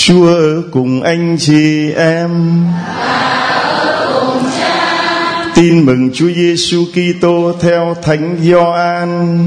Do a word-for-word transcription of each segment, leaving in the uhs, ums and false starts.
Chúa ở cùng anh chị em. Tin mừng Chúa Giêsu Kitô theo Thánh Gioan.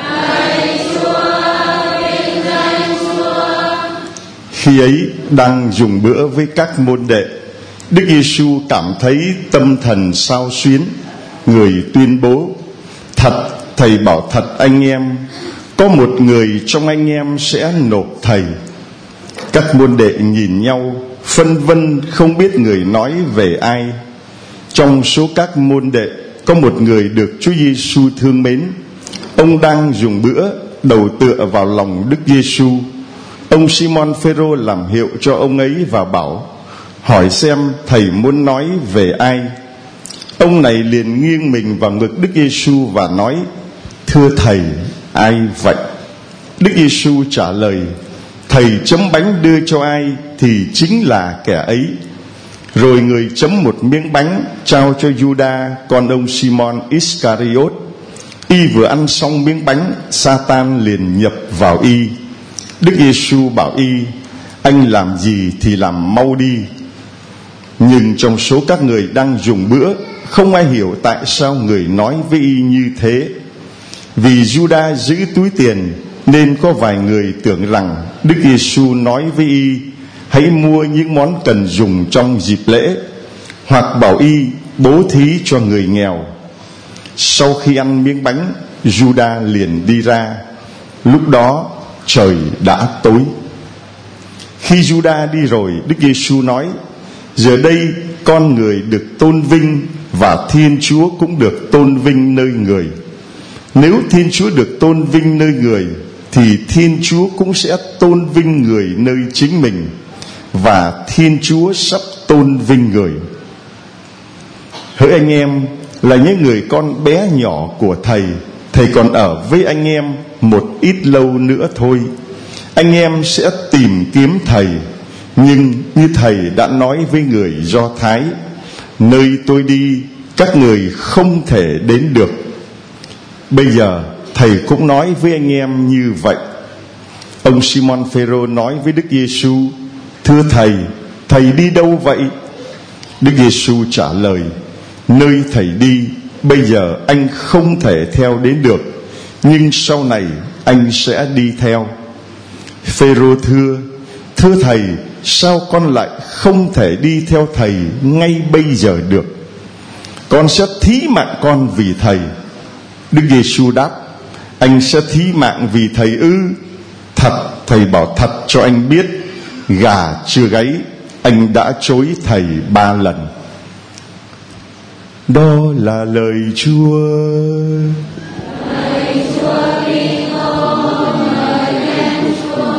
Khi ấy đang dùng bữa với các môn đệ, Đức Giêsu cảm thấy tâm thần xao xuyến. Người tuyên bố: Thật, thầy bảo thật anh em, có một người trong anh em sẽ nộp thầy. Các môn đệ nhìn nhau, phân vân không biết người nói về ai. Trong số các môn đệ có một người được Chúa Giêsu thương mến. Ông đang dùng bữa, đầu tựa vào lòng Đức Giêsu. Ông Simon Phêrô làm hiệu cho ông ấy và bảo: Hỏi xem thầy muốn nói về ai. Ông này liền nghiêng mình vào ngực Đức Giêsu và nói: Thưa thầy, ai vậy? Đức Giêsu trả lời: Thầy chấm bánh đưa cho ai thì chính là kẻ ấy. Rồi người chấm một miếng bánh trao cho Giuđa, con ông Simon Iscariot. Y vừa ăn xong miếng bánh, Sa-tan liền nhập vào y. Đức Giêsu bảo y: Anh làm gì thì làm mau đi. Nhưng trong số các người đang dùng bữa, không ai hiểu tại sao người nói với y như thế. Vì Giuđa giữ túi tiền, nên có vài người tưởng rằng Đức Giêsu nói với y: Hãy mua những món cần dùng trong dịp lễ, hoặc bảo y bố thí cho người nghèo. Sau khi ăn miếng bánh, Giuđa liền đi ra. Lúc đó trời đã tối. Khi Giuđa đi rồi, Đức Giêsu nói: Giờ đây con người được tôn vinh, và Thiên Chúa cũng được tôn vinh nơi người. Nếu Thiên Chúa được tôn vinh nơi người, thì Thiên Chúa cũng sẽ tôn vinh người nơi chính mình, và Thiên Chúa sắp tôn vinh người. Hỡi anh em, là những người con bé nhỏ của Thầy, Thầy còn ở với anh em một ít lâu nữa thôi. Anh em sẽ tìm kiếm Thầy, nhưng như Thầy đã nói với người Do Thái: Nơi tôi đi, các người không thể đến được. Bây giờ Thầy cũng nói với anh em như vậy. Ông Simon Phêrô nói với Đức Giêsu: Thưa Thầy, Thầy đi đâu vậy? Đức Giêsu trả lời: Nơi Thầy đi, bây giờ anh không thể theo đến được, nhưng sau này anh sẽ đi theo. Phêrô thưa: Thưa Thầy, sao con lại không thể đi theo Thầy ngay bây giờ được? Con sẽ thí mạng con vì Thầy. Đức Giêsu đáp: Anh sẽ thí mạng vì Thầy ư? Thật, Thầy bảo thật cho anh biết, gà chưa gáy, anh đã chối Thầy ba lần. Đó là lời Chúa. Lời Chúa Kitô, lời khen Chúa.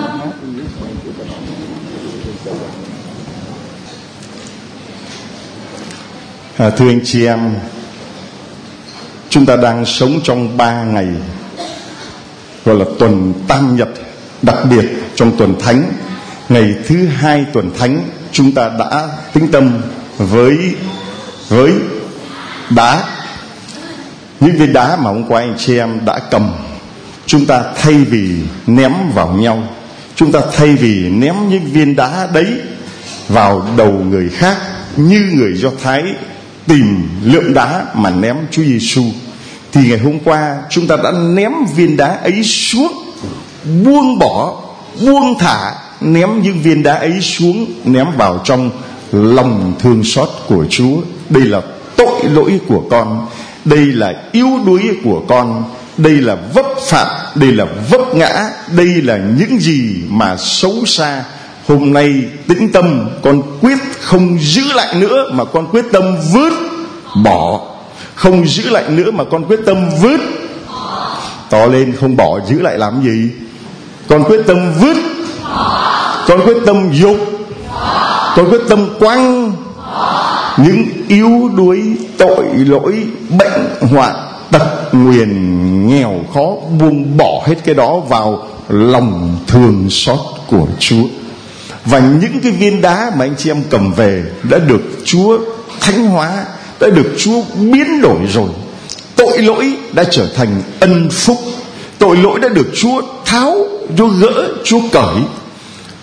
À, thưa anh chị em, chúng ta đang sống trong ba ngày gọi là tuần Tam Nhật, đặc biệt trong tuần Thánh. Ngày thứ hai tuần Thánh, chúng ta đã tĩnh tâm với với đá, những viên đá mà hôm qua anh chị em đã cầm. Chúng ta thay vì ném vào nhau, chúng ta thay vì ném những viên đá đấy vào đầu người khác, như người Do Thái tìm lượng đá mà ném Chúa Giêsu, thì ngày hôm qua chúng ta đã ném viên đá ấy xuống, buông bỏ, buông thả, ném những viên đá ấy xuống, ném vào trong lòng thương xót của Chúa. Đây là tội lỗi của con, đây là yếu đuối của con, đây là vấp phạm, đây là vấp ngã, đây là những gì mà xấu xa. Hôm nay tĩnh tâm, con quyết không giữ lại nữa, mà con quyết tâm vứt bỏ. Không giữ lại nữa mà con quyết tâm vứt. To lên, không bỏ giữ lại làm gì? Con quyết tâm vứt. Con quyết tâm dục. Con quyết tâm quăng những yếu đuối, tội lỗi, bệnh hoạn, tật nguyền, nghèo khó, buông bỏ hết cái đó vào lòng thương xót của Chúa. Và những cái viên đá mà anh chị em cầm về đã được Chúa thánh hóa, đã được Chúa biến đổi rồi. Tội lỗi đã trở thành ân phúc, tội lỗi đã được Chúa tháo, Chúa gỡ, Chúa cởi.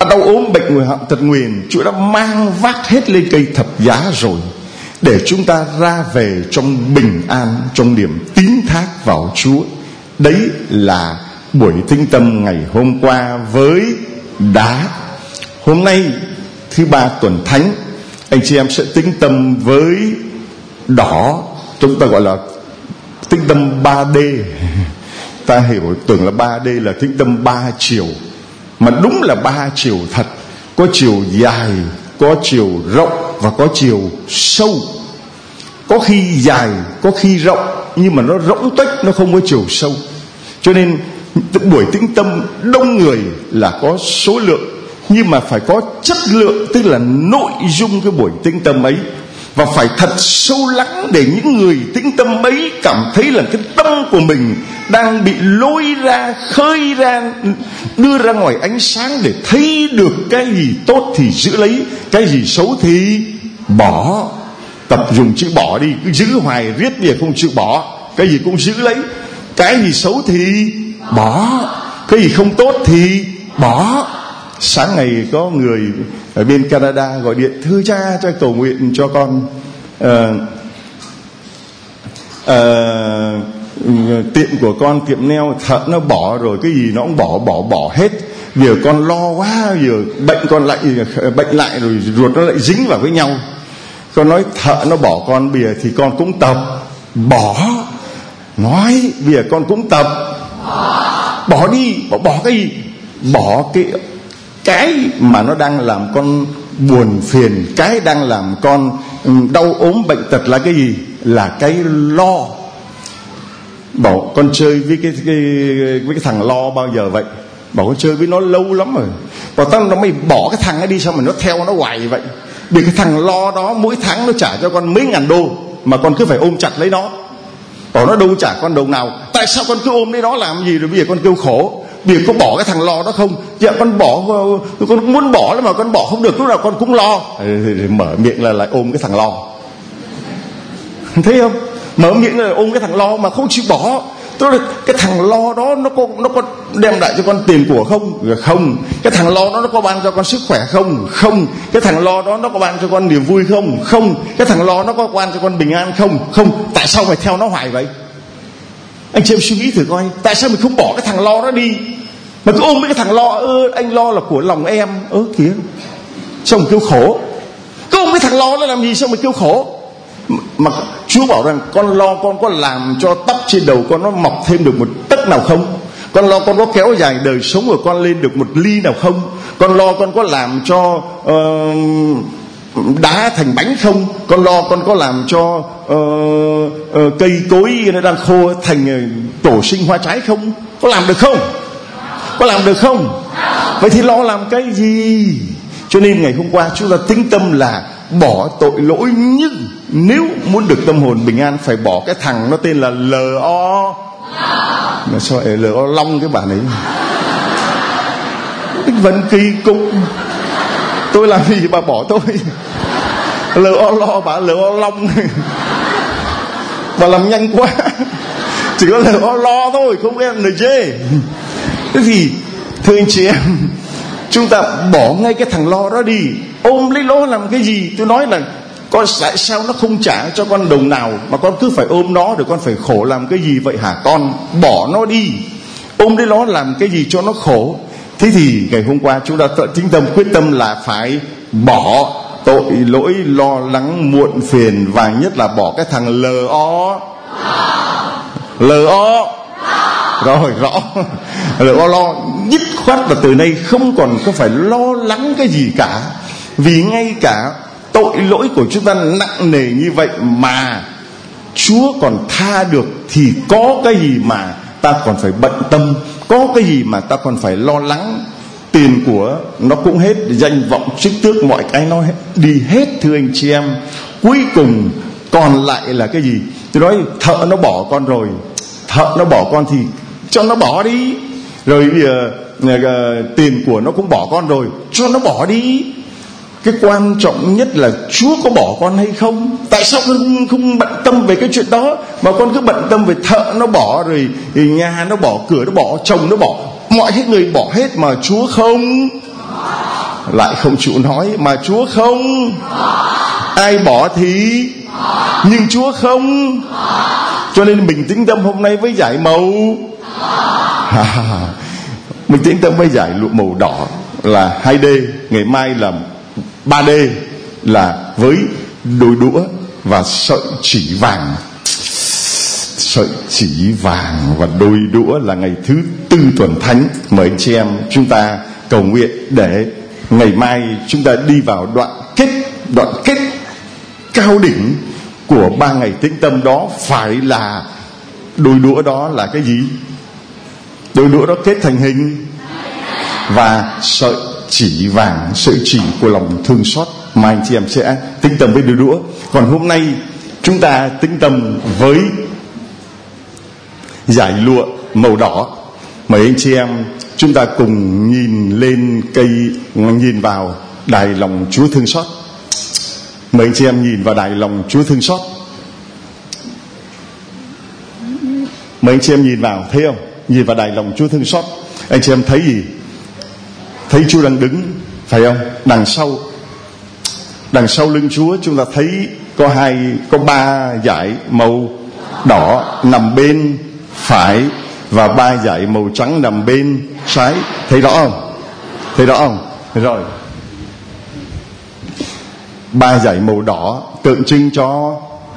đau ốm bệnh người họng tật nguyền, Chúa đã mang vác hết lên cây thập giá rồi, để chúng ta ra về trong bình an, trong niềm tín thác vào Chúa. Đấy là buổi tĩnh tâm ngày hôm qua với đá. Hôm nay thứ ba tuần thánh, anh chị em sẽ tĩnh tâm với đỏ. Chúng ta gọi là tĩnh tâm ba D. Ta hiểu tưởng là ba D là tĩnh tâm ba chiều, mà đúng là ba chiều thật. Có chiều dài, có chiều rộng và có chiều sâu. Có khi dài, có khi rộng, nhưng mà nó rỗng tuếch, nó không có chiều sâu. Cho nên buổi tĩnh tâm đông người là có số lượng, nhưng mà phải có chất lượng, tức là nội dung cái buổi tĩnh tâm ấy. Và phải thật sâu lắng để những người tĩnh tâm ấy cảm thấy là cái tâm của mình đang bị lôi ra, khơi ra, đưa ra ngoài ánh sáng, để thấy được cái gì tốt thì giữ lấy, cái gì xấu thì bỏ. Tập dùng chữ bỏ đi, cứ giữ hoài riết bây giờ không chịu bỏ. Cái gì cũng giữ lấy, cái gì xấu thì bỏ, cái gì không tốt thì bỏ. Sáng ngày có người ở bên Canada gọi điện: thưa cha, cho cầu nguyện cho con uh, uh, tiệm của con, tiệm nail thợ nó bỏ rồi, cái gì nó cũng bỏ bỏ bỏ hết. Giờ con lo quá, giờ bệnh con lại bệnh lại rồi, ruột nó lại dính vào với nhau. Con nói thợ nó bỏ con, bây giờ thì con cũng tập bỏ. Nói bây giờ con cũng tập bỏ, bỏ đi. Bỏ, bỏ cái gì? Bỏ cái cái mà nó đang làm con buồn phiền, cái đang làm con đau ốm bệnh tật là cái gì? Là cái lo. Bảo con chơi với cái, cái, với cái thằng lo bao giờ vậy? Bảo con chơi với nó lâu lắm rồi. Bảo tao nó mày bỏ cái thằng ấy đi, sao mà nó theo nó hoài vậy? Vì cái thằng lo đó mỗi tháng nó trả cho con mấy ngàn đô, mà con cứ phải ôm chặt lấy nó. Bảo nó đâu trả con đồng nào, tại sao con cứ ôm lấy nó làm gì? Rồi bây giờ con kêu khổ. Bây giờ có bỏ cái thằng lo đó không? Dạ con bỏ, con muốn bỏ lắm mà con bỏ không được, lúc nào con cũng lo. Mở miệng là lại ôm cái thằng lo. Thấy không? Mở miệng là ôm cái thằng lo mà không chịu bỏ. Tức là cái thằng lo đó nó có, nó có đem lại cho con tiền của không? Không. Cái thằng lo đó nó có ban cho con sức khỏe không? Không. Cái thằng lo đó nó có ban cho con niềm vui không? Không. Cái thằng lo nó có ban cho con bình an không? Không. Tại sao phải theo nó hoài vậy? Anh chị em suy nghĩ thử coi, tại sao mình không bỏ cái thằng lo đó đi, mà cứ ôm với cái thằng lo? Ơ anh lo là của lòng em. Ơ kìa, sao mà kêu khổ? Cứ ôm cái thằng lo nó làm gì, sao mà kêu khổ? Mà Chúa bảo rằng con lo con có làm cho tóc trên đầu con nó mọc thêm được một tấc nào không? Con lo con có kéo dài đời sống của con lên được một ly nào không? Con lo con có làm cho uh, đá thành bánh không? Con lo con có làm cho uh, uh, cây cối nó đang khô thành uh, tổ sinh hoa trái không? Có làm được không? Có làm được không? Vậy thì lo làm cái gì? Cho nên ngày hôm qua chúng ta tĩnh tâm là bỏ tội lỗi, nhưng nếu muốn được tâm hồn bình an phải bỏ cái thằng nó tên là L O. Mà sao lại L O Long cái bản ấy? Vẫn kỳ cục. Tôi làm gì bà bỏ tôi? L O Lo, bà L O Long. Bà làm nhanh quá. Chỉ có L O Lo thôi, không có N G. Thế thì thưa anh chị em, chúng ta bỏ ngay cái thằng lo đó đi. Ôm lấy nó làm cái gì? Tôi nói là con tại sao nó không trả cho con đồng nào mà con cứ phải ôm nó, rồi con phải khổ làm cái gì vậy hả con? Bỏ nó đi. Ôm lấy nó làm cái gì cho nó khổ? Thế thì ngày hôm qua chúng ta tĩnh tâm quyết tâm là phải bỏ tội lỗi, lo lắng, muộn phiền, và nhất là bỏ cái thằng L O. L O. Rồi rõ. L O lo dứt khoát là từ nay không còn có phải lo lắng cái gì cả. Vì ngay cả tội lỗi của chúng ta nặng nề như vậy mà Chúa còn tha được, thì có cái gì mà ta còn phải bận tâm, có cái gì mà ta còn phải lo lắng. Tiền của nó cũng hết, danh vọng chức tước mọi cái nó đi hết thưa anh chị em. Cuối cùng còn lại là cái gì? Tôi nói thợ nó bỏ con rồi, thợ nó bỏ con thì cho nó bỏ đi. Rồi bây giờ uh, tiền của nó cũng bỏ con rồi, cho nó bỏ đi. Cái quan trọng nhất là Chúa có bỏ con hay không? Tại sao con không, không bận tâm về cái chuyện đó, mà con cứ bận tâm về thợ nó bỏ, rồi, rồi nhà nó bỏ, cửa nó bỏ, chồng nó bỏ, mọi hết người bỏ hết mà Chúa không? lại không chịu nói. Mà Chúa không. Ai bỏ thì. Nhưng Chúa không. Cho nên mình tĩnh tâm hôm nay với dải màu. Mình tĩnh tâm với dải lụa màu đỏ là hai D, ngày mai là ba D là với đôi đũa và sợi chỉ vàng. Sợi chỉ vàng và đôi đũa là ngày thứ tư tuần thánh. Mời anh chị em chúng ta cầu nguyện để ngày mai chúng ta đi vào đoạn kết, đoạn kết cao đỉnh của ba ngày tĩnh tâm đó. Phải là đôi đũa đó là cái gì? Đôi đũa đó kết thành hình và sợi chỉ vàng, sợi chỉ của lòng thương xót mà anh chị em sẽ tĩnh tâm với đôi đũa. Còn hôm nay chúng ta tĩnh tâm với dải lụa màu đỏ. Mời anh chị em chúng ta cùng nhìn lên cây, nhìn vào đài lòng Chúa thương xót. Mời anh chị em nhìn vào đài lòng Chúa thương xót. Mời anh chị em nhìn vào, thấy không? Nhìn vào đài lòng Chúa thương xót. Anh chị em thấy gì? Thấy Chúa đang đứng, phải không? Đằng sau, đằng sau lưng Chúa chúng ta thấy có hai, có ba dải màu đỏ nằm bên phải và ba dải màu trắng nằm bên trái. Thấy rõ không? Thấy rõ không? Rồi. Ba dải màu đỏ tượng trưng cho,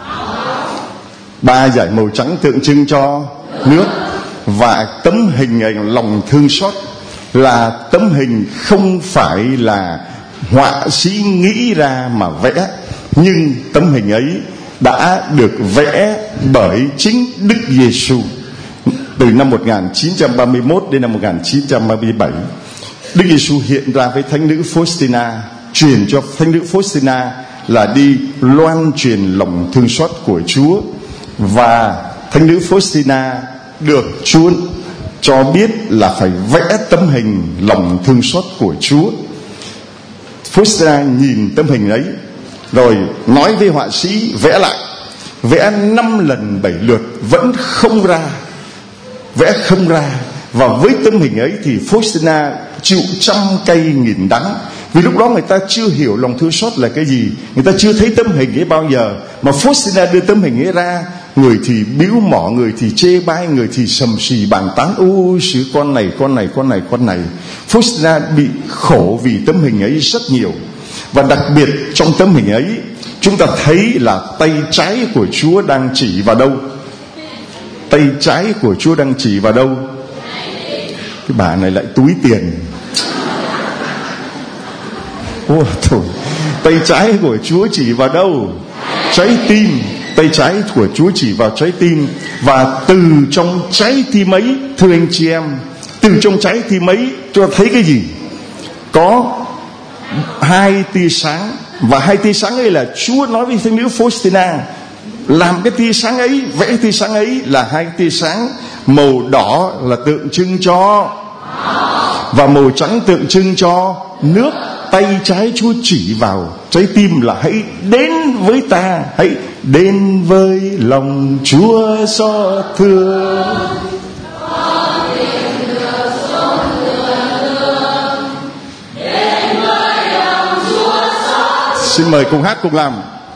ba dải màu trắng tượng trưng cho nước. Và tấm hình ảnh lòng thương xót là tấm hình không phải là họa sĩ nghĩ ra mà vẽ, nhưng tấm hình ấy đã được vẽ bởi chính Đức Giêsu từ năm một nghìn chín trăm ba mươi mốt đến năm một nghìn chín trăm ba mươi bảy. Đức Giêsu hiện ra với thánh nữ Faustina, truyền cho thánh nữ Faustina là đi loan truyền lòng thương xót của Chúa. Và thánh nữ Faustina được Chúa cho biết là phải vẽ tấm hình lòng thương xót của Chúa. Faustina nhìn tấm hình ấy rồi nói với họa sĩ vẽ lại. Vẽ năm lần bảy lượt vẫn không ra, vẽ không ra. Và với tấm hình ấy thì Faustina chịu trăm cây nghìn đắng. Vì lúc đó người ta chưa hiểu lòng thương xót là cái gì, người ta chưa thấy tấm hình ấy bao giờ. Mà Faustina đưa tấm hình ấy ra, người thì biếu mỏ, người thì chê bai, người thì sầm xì bàn tán. Ôi sự con này, con này, con này, con này. Faustina bị khổ vì tấm hình ấy rất nhiều. Và đặc biệt trong tấm hình ấy chúng ta thấy là tay trái của Chúa đang chỉ vào đâu? Tay trái của Chúa đang chỉ vào đâu? Cái bà này lại túi tiền. Ôi thôi. Tay trái của Chúa chỉ vào đâu? Trái tim. Tay trái của Chúa chỉ vào trái tim. Và từ trong trái tim ấy, thưa anh chị em, từ trong trái tim ấy chúng ta thấy cái gì? Có hai tia sáng. Và hai tia sáng ấy là Chúa nói với thánh nữ Faustina làm cái tia sáng ấy, vẽ tia sáng ấy là hai tia sáng. Màu đỏ là tượng trưng cho, và màu trắng tượng trưng cho nước. Tay trái Chúa chỉ vào trái tim là hãy đến với ta, hãy đến với lòng Chúa xót thương. Xin mời cùng hát cùng làm.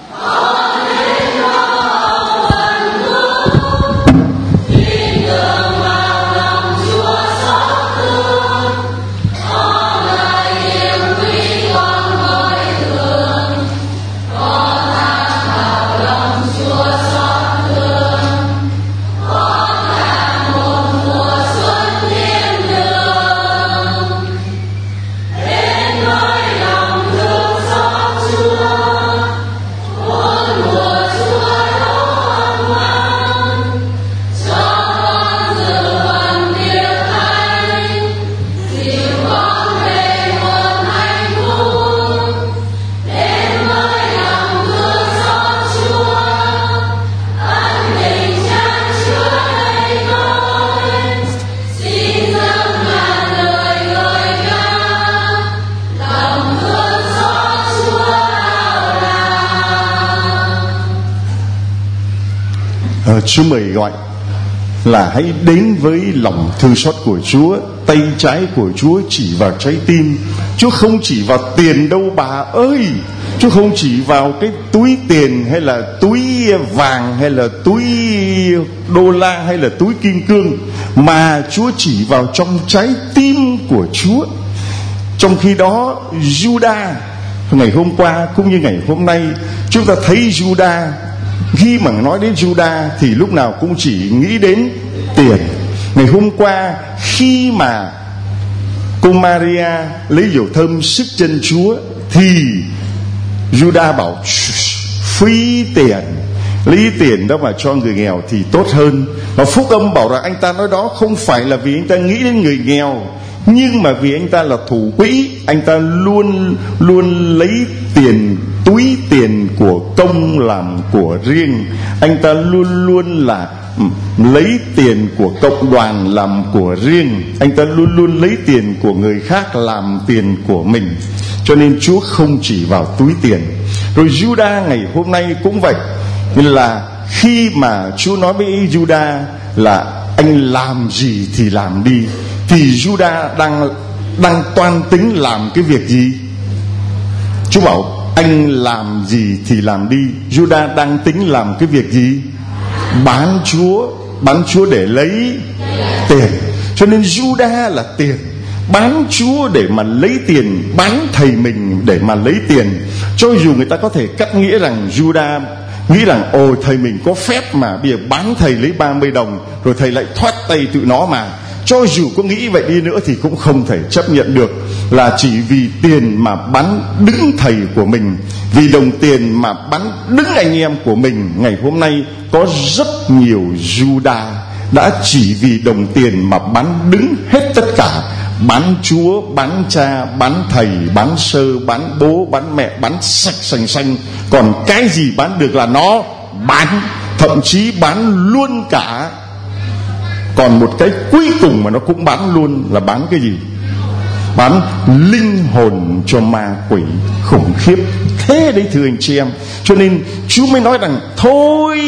Chúa mời gọi là hãy đến với lòng thương xót của Chúa. Tay trái của Chúa chỉ vào trái tim. Chúa không chỉ vào tiền đâu bà ơi. Chúa không chỉ vào cái túi tiền hay là túi vàng hay là túi đô la hay là túi kim cương, mà Chúa chỉ vào trong trái tim của Chúa. Trong khi đó Juda, ngày hôm qua cũng như ngày hôm nay, chúng ta thấy Juda, khi mà nói đến Juda thì lúc nào cũng chỉ nghĩ đến tiền. Ngày hôm qua khi mà cô Maria lấy dầu thơm sức chân Chúa thì Juda bảo phí tiền, lấy tiền đó mà cho người nghèo thì tốt hơn. Và phúc âm bảo rằng anh ta nói đó không phải là vì anh ta nghĩ đến người nghèo, nhưng mà vì anh ta là thủ quỹ, anh ta luôn luôn lấy tiền, túi tiền của công làm của riêng. Anh ta luôn luôn là lấy tiền của cộng đoàn làm của riêng. Anh ta luôn luôn lấy tiền của người khác làm tiền của mình. Cho nên Chúa không chỉ vào túi tiền. Rồi Juda ngày hôm nay cũng vậy, là khi mà Chúa nói với Juda là anh làm gì thì làm đi, thì Juda đang đang toan tính làm cái việc gì? Chúa bảo anh làm gì thì làm đi. Juda đang tính làm cái việc gì? Bán Chúa, bán Chúa để lấy tiền. Cho nên Juda là tiền, bán Chúa để mà lấy tiền, bán thầy mình để mà lấy tiền. Cho dù người ta có thể cắt nghĩa rằng Juda nghĩ rằng ồ thầy mình có phép mà bây giờ bán thầy lấy ba mươi đồng rồi thầy lại thoát tay tụi nó mà. Cho dù có nghĩ vậy đi nữa thì cũng không thể chấp nhận được là chỉ vì tiền mà bán đứng thầy của mình, vì đồng tiền mà bán đứng anh em của mình. Ngày hôm nay có rất nhiều Juda đã chỉ vì đồng tiền mà bán đứng hết tất cả. Bán Chúa, bán cha, bán thầy, bán sơ, bán bố, bán mẹ, bán sạch sành xanh. Còn cái gì bán được là nó bán, thậm chí bán luôn cả. Còn một cái cuối cùng mà nó cũng bán luôn là bán cái gì? Bán linh hồn cho ma quỷ. Khủng khiếp thế đấy thưa anh chị em. Cho nên Chúa mới nói rằng thôi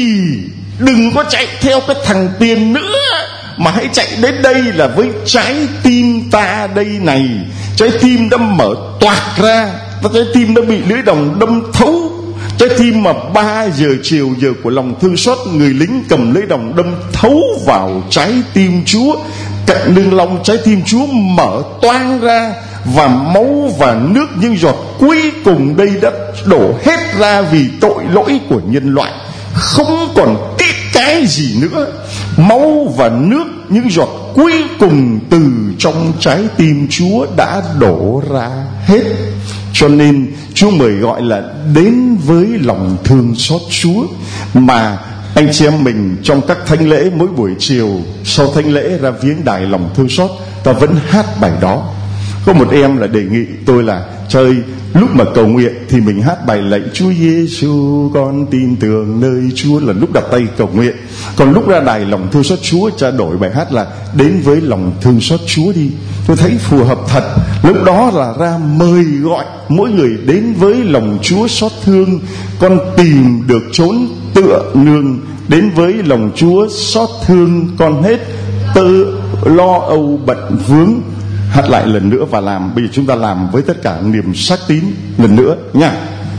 đừng có chạy theo cái thằng tiền nữa, mà hãy chạy đến đây là với trái tim ta đây này. Trái tim đã mở toạc ra, trái tim đã bị lưỡi đồng đâm thấu. Trái tim mà ba giờ chiều giờ của lòng thương xót, người lính cầm lưỡi đồng đâm thấu vào trái tim Chúa. Cạnh lưng lòng trái tim Chúa mở toang ra, và máu và nước những giọt cuối cùng đây đã đổ hết ra vì tội lỗi của nhân loại. Không còn cái cái gì nữa. Máu và nước những giọt cuối cùng từ trong trái tim Chúa đã đổ ra hết. Cho nên Chúa mời gọi là đến với lòng thương xót Chúa. Mà anh chị em mình trong các thánh lễ, mỗi buổi chiều sau thánh lễ ra viếng đài lòng thương xót, ta vẫn hát bài đó. Có một em là đề nghị tôi là trời, lúc mà cầu nguyện thì mình hát bài lạy Chúa Giêsu con tin tưởng nơi Chúa, là lúc đặt tay cầu nguyện. Còn lúc ra đài lòng thương xót Chúa, cha đổi bài hát là đến với lòng thương xót Chúa đi. Tôi thấy phù hợp thật. Lúc đó là ra mời gọi mỗi người đến với lòng Chúa xót thương. Con tìm được chốn tựa nương, đến với lòng Chúa xót thương, con hết tự lo âu bận vướng. Hát lại lần nữa và làm. Bây giờ chúng ta làm với tất cả niềm xác tín lần nữa nha.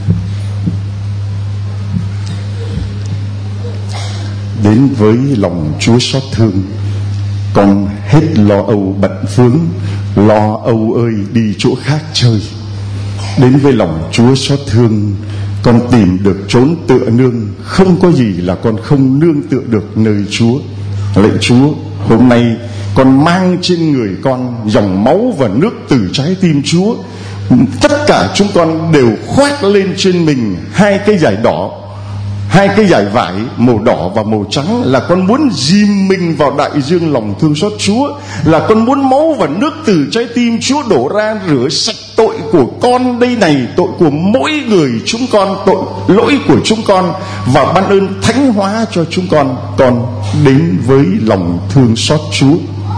Đến với lòng Chúa xót thương, con hết lo âu bận vướng. Lo âu ơi đi chỗ khác chơi. Đến với lòng Chúa xót thương, con tìm được chốn tựa nương. Không có gì là con không nương tựa được nơi Chúa. Lạy Chúa, hôm nay con mang trên người con dòng máu và nước từ trái tim Chúa. Tất cả chúng con đều khoác lên trên mình hai cái dải đỏ, hai cái dải vải màu đỏ và màu trắng, là con muốn dìm mình vào đại dương lòng thương xót Chúa. Là con muốn máu và nước từ trái tim Chúa đổ ra rửa sạch tội của con đây này, tội của mỗi người chúng con, tội lỗi của chúng con, và ban ơn thánh hóa cho chúng con. Con đến với lòng thương xót Chúa.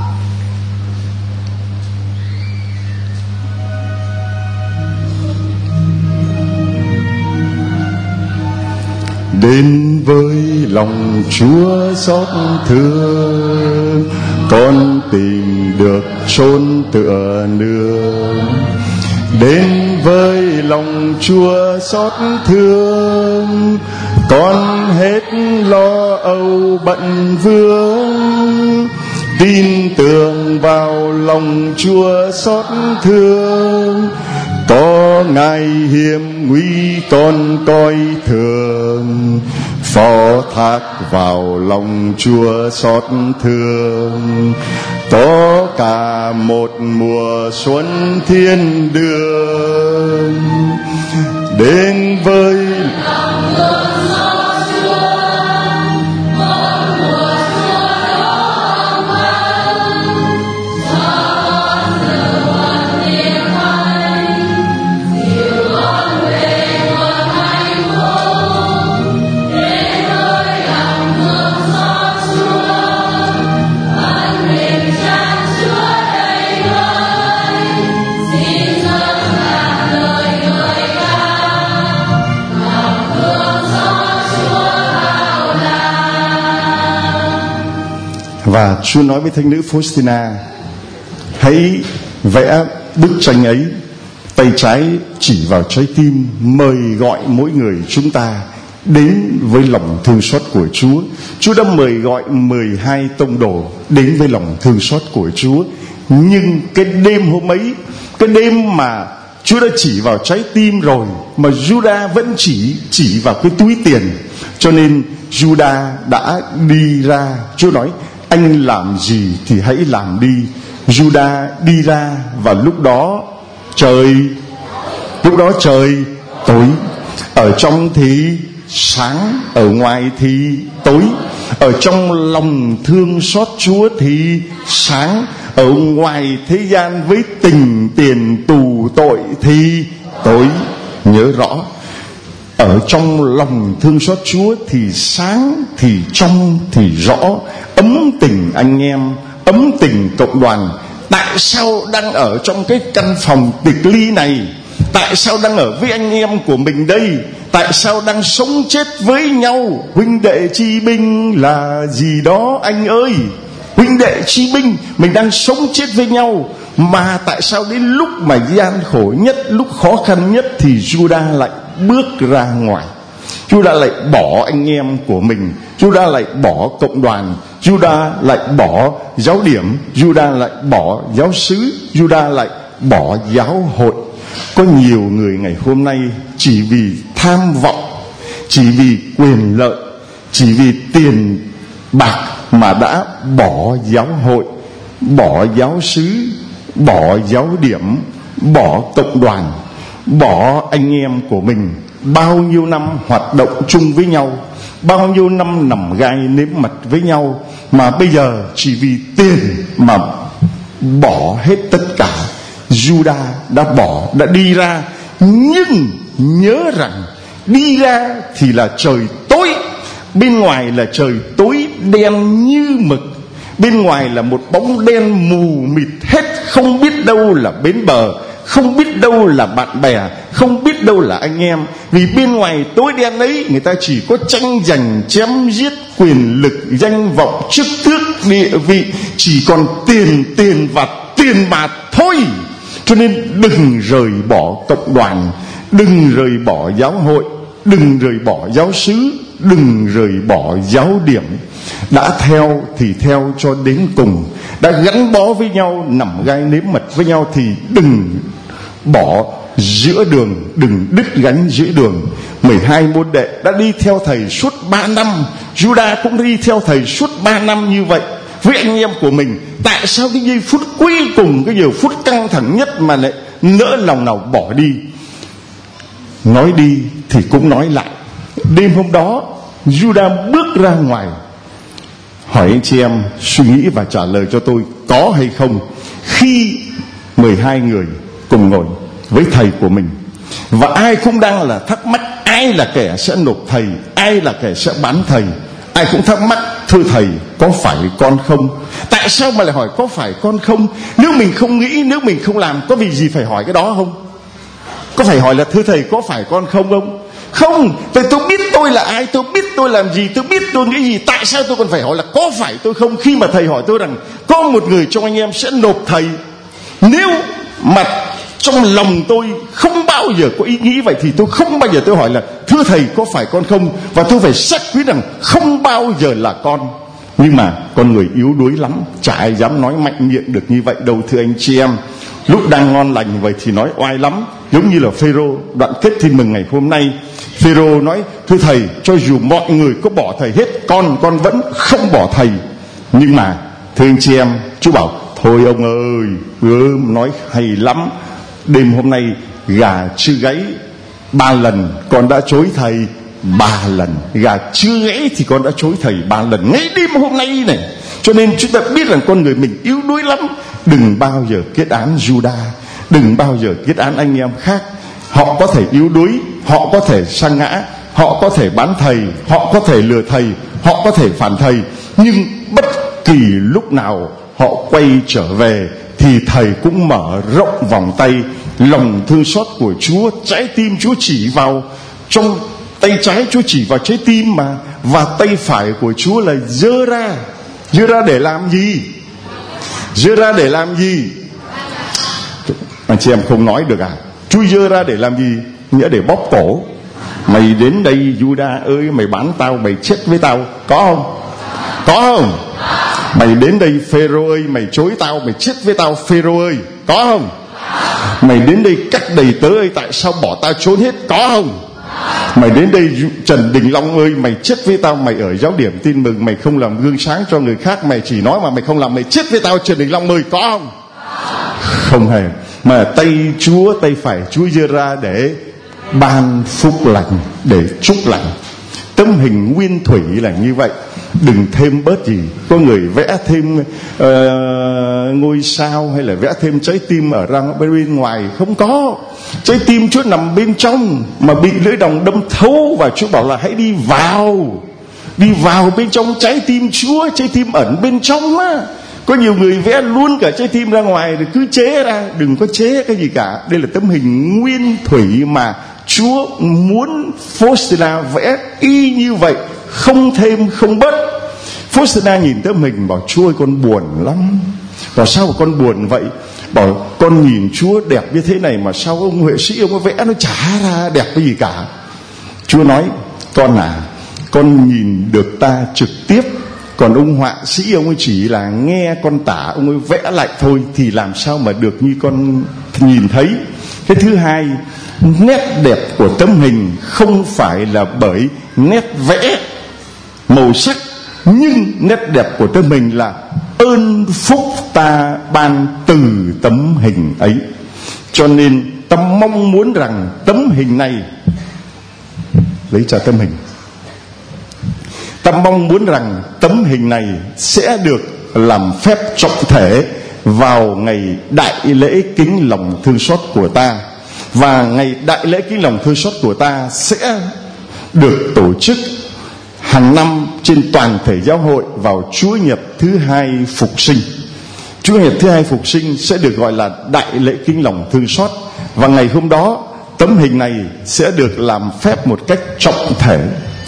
Đến với lòng Chúa xót thương, con tìm được chốn tựa nương. đến với lòng Chúa xót thương, con hết lo âu bận vương, tin tưởng vào lòng Chúa xót thương. Có Ngài hiểm nguy con coi thường, phó thác vào lòng Chúa xót thương. Có cả một mùa xuân thiên đường đến với lòng thương xót thương. Một mùa xuân hồng hân, cho con sự hoàn niềm hay, dìu con về nguồn hạnh phúc, đến với lòng thương xót Chúa. Ân niềm chan Chúa đầy vơi, xin dâng ngàn lời ngợi ca. Lòng thương xót Chúa bao la. Và Chúa nói với thánh nữ Faustina: hãy vẽ bức tranh ấy, tay trái chỉ vào trái tim, mời gọi mỗi người chúng ta đến với lòng thương xót của Chúa. Chúa đã mời gọi mười hai tông đồ đến với lòng thương xót của Chúa. Nhưng cái đêm hôm ấy, cái đêm mà Chúa đã chỉ vào trái tim rồi, mà Juda vẫn chỉ chỉ vào cái túi tiền, cho nên Juda đã đi ra. Chúa nói: anh làm gì thì hãy làm đi. Juda đi ra, và lúc đó trời lúc đó trời tối. Ở trong thì sáng, ở ngoài thì tối. Ở trong lòng thương xót Chúa thì sáng, ở ngoài thế gian với tình tiền tù tội thì tối. Nhớ rõ, ở trong lòng thương xót Chúa thì sáng, thì trong, thì rõ. Ấm tình anh em, ấm tình cộng đoàn. Tại sao đang ở trong cái căn phòng tịch ly này? Tại sao đang ở với anh em của mình đây? Tại sao đang sống chết với nhau? Huynh đệ chi binh là gì đó anh ơi. Huynh đệ chi binh, mình đang sống chết với nhau. Mà tại sao đến lúc mà gian khổ nhất, lúc khó khăn nhất thì Juda lại bước ra ngoài? Juda lại bỏ anh em của mình, Juda lại bỏ cộng đoàn, Juda lại bỏ giáo điểm, Juda lại bỏ giáo xứ, Juda lại bỏ giáo hội. Có nhiều người ngày hôm nay chỉ vì tham vọng, chỉ vì quyền lợi, chỉ vì tiền bạc mà đã bỏ giáo hội, bỏ giáo xứ, bỏ giáo điểm, bỏ cộng đoàn, bỏ anh em của mình. Bao nhiêu năm hoạt động chung với nhau, bao nhiêu năm nằm gai nếm mật với nhau, mà bây giờ chỉ vì tiền mà bỏ hết tất cả. Juda đã bỏ, đã đi ra, nhưng nhớ rằng đi ra thì là trời tối. Bên ngoài là trời tối đen như mực, bên ngoài là một bóng đen mù mịt hết, không biết đâu là bến bờ, không biết đâu là bạn bè, không biết đâu là anh em. Vì bên ngoài tối đen ấy, người ta chỉ có tranh giành, chém giết, quyền lực, danh vọng, chức tước, địa vị, chỉ còn tiền, tiền và tiền bạc thôi. Cho nên đừng rời bỏ cộng đoàn, đừng rời bỏ giáo hội, đừng rời bỏ giáo xứ, đừng rời bỏ giáo điểm. Đã theo thì theo cho đến cùng, đã gắn bó với nhau, nằm gai nếm mật với nhau thì đừng bỏ giữa đường, đừng đứt gánh giữa đường. Mười hai môn đệ đã đi theo thầy suốt ba năm, Juda cũng đi theo thầy suốt ba năm như vậy với anh em của mình. Tại sao cái giây phút cuối cùng, cái giờ phút căng thẳng nhất mà lại nỡ lòng nào bỏ đi? Nói đi thì cũng nói lại. Đêm hôm đó Juda bước ra ngoài. Hỏi anh chị em suy nghĩ và trả lời cho tôi, có hay không? Khi mười hai người cùng ngồi với thầy của mình, và ai cũng đang là thắc mắc ai là kẻ sẽ nộp thầy, ai là kẻ sẽ bán thầy. Ai cũng thắc mắc, thưa thầy, có phải con không? Tại sao mà lại hỏi có phải con không? Nếu mình không nghĩ, nếu mình không làm, có vì gì phải hỏi cái đó không? Có phải hỏi là thưa thầy có phải con không không? Không, tại tôi biết tôi là ai, tôi biết tôi làm gì, tôi biết tôi nghĩ gì. Tại sao tôi còn phải hỏi là có phải tôi không? Khi mà thầy hỏi tôi rằng có một người trong anh em sẽ nộp thầy, nếu mà trong lòng tôi không bao giờ có ý nghĩ vậy, thì tôi không bao giờ tôi hỏi là thưa thầy có phải con không, và tôi phải xác quyết rằng không bao giờ là con. Nhưng mà con người yếu đuối lắm, chả ai dám nói mạnh miệng được như vậy đâu thưa anh chị em. Lúc đang ngon lành vậy thì nói oai lắm, giống như là Phêrô. Đoạn kết tin mừng ngày hôm nay, Phêrô nói thưa thầy, cho dù mọi người có bỏ thầy hết, con con vẫn không bỏ thầy. Nhưng mà thưa anh chị em, Chúa bảo thôi ông ơi, ừ, nói hay lắm, đêm hôm nay gà chưa gáy ba lần con đã chối thầy ba lần, gà chưa gáy thì con đã chối thầy ba lần ngay đêm hôm nay này. Cho nên chúng ta biết rằng con người mình yếu đuối lắm. Đừng bao giờ kết án Juda, đừng bao giờ kết án anh em khác. Họ có thể yếu đuối, họ có thể sa ngã, họ có thể bán thầy, họ có thể lừa thầy, họ có thể phản thầy, nhưng bất kỳ lúc nào họ quay trở về thì thầy cũng mở rộng vòng tay. Lòng thương xót của Chúa, trái tim Chúa chỉ vào trong tay trái, Chúa chỉ vào trái tim mà, và tay phải của Chúa là giơ ra. Giơ ra để làm gì? Giơ ra để làm gì? Anh chị em không nói được à? Chúa giơ ra để làm gì? Nghĩa để bóp cổ. Mày đến đây Juda ơi, mày bán tao, mày chết với tao, có không? Có không? Mày đến đây Phêrô ơi, mày chối tao, mày chết với tao Phêrô ơi, có không? Mày đến đây các đầy tớ ơi, tại sao bỏ tao trốn hết, có không? Mày đến đây Trần Đình Long ơi, mày chết với tao, mày ở giáo điểm tin mừng, mày không làm gương sáng cho người khác, mày chỉ nói mà mày không làm, mày chết với tao Trần Đình Long ơi, có không? Không hề. Mà tay Chúa, tay phải Chúa giơ ra để ban phúc lành, để chúc lành. Tấm hình nguyên thủy là như vậy, đừng thêm bớt gì. Có người vẽ thêm uh, ngôi sao hay là vẽ thêm trái tim ở ra bên ngoài, không có. Trái tim Chúa nằm bên trong mà bị lưỡi đồng đâm thấu, và Chúa bảo là hãy đi vào, đi vào bên trong trái tim Chúa. Trái tim ẩn bên trong á. Có nhiều người vẽ luôn cả trái tim ra ngoài rồi cứ chế ra, đừng có chế cái gì cả. Đây là tấm hình nguyên thủy mà Chúa muốn Faustina vẽ y như vậy, không thêm không bớt. Faustina nhìn tấm hình bảo Chúa ơi, con buồn lắm. Bảo sao mà con buồn vậy? Bảo con nhìn Chúa đẹp như thế này mà sao ông huệ sĩ ông vẽ nó chả ra đẹp cái gì cả. Chúa nói con à, con nhìn được ta trực tiếp, còn ông họa sĩ ông ấy chỉ là nghe con tả, ông ấy vẽ lại thôi, thì làm sao mà được như con nhìn thấy. Cái thứ hai, nét đẹp của tấm hình không phải là bởi nét vẽ màu sắc, nhưng nét đẹp của tấm hình là ơn phúc ta ban từ tấm hình ấy. Cho nên ta mong muốn rằng tấm hình này, lấy trả tấm hình, ta mong muốn rằng tấm hình này sẽ được làm phép trọng thể vào ngày đại lễ kính lòng thương xót của ta. Và ngày đại lễ kính lòng thương xót của ta sẽ được tổ chức hàng năm trên toàn thể giáo hội vào Chúa Nhật thứ hai Phục Sinh. Chúa Nhật thứ hai Phục Sinh sẽ được gọi là đại lễ kính lòng thương xót. Và ngày hôm đó tấm hình này sẽ được làm phép một cách trọng thể.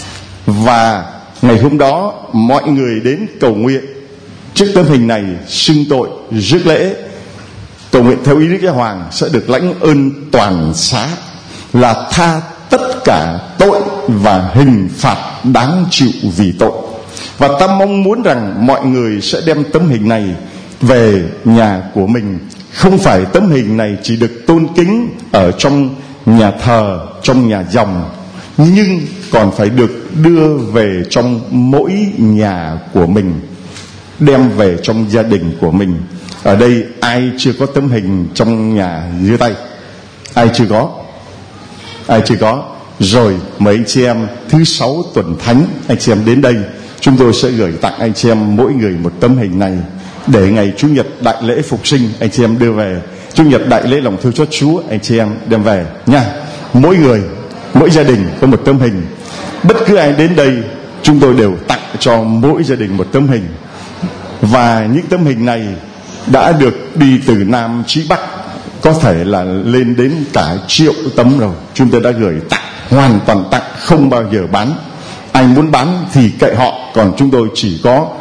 Và ngày hôm đó mọi người đến cầu nguyện trước tấm hình này, xưng tội, rước lễ, cầu nguyện theo ý Đức Giáo Hoàng sẽ được lãnh ơn toàn xá, là tha tất cả tội và hình phạt đáng chịu vì tội. Và ta mong muốn rằng mọi người sẽ đem tấm hình này về nhà của mình. Không phải tấm hình này chỉ được tôn kính ở trong nhà thờ, trong nhà dòng, nhưng còn phải được đưa về trong mỗi nhà của mình, đem về trong gia đình của mình. Ở đây ai chưa có tấm hình trong nhà dưới tay? Ai chưa có? Ai chưa có? Rồi mấy anh chị em thứ sáu tuần thánh, anh chị em đến đây, chúng tôi sẽ gửi tặng anh chị em mỗi người một tấm hình này, để ngày Chủ nhật đại lễ Phục Sinh anh chị em đưa về. Chủ nhật đại lễ lòng thương xót Chúa anh chị em đem về nha. Mỗi người, mỗi gia đình có một tấm hình. Bất cứ ai đến đây chúng tôi đều tặng cho mỗi gia đình một tấm hình. Và những tấm hình này đã được đi từ Nam chí Bắc, có thể là lên đến cả triệu tấm rồi. Chúng tôi đã gửi tặng, hoàn toàn tặng, không bao giờ bán. Ai muốn bán thì kệ họ, còn chúng tôi chỉ có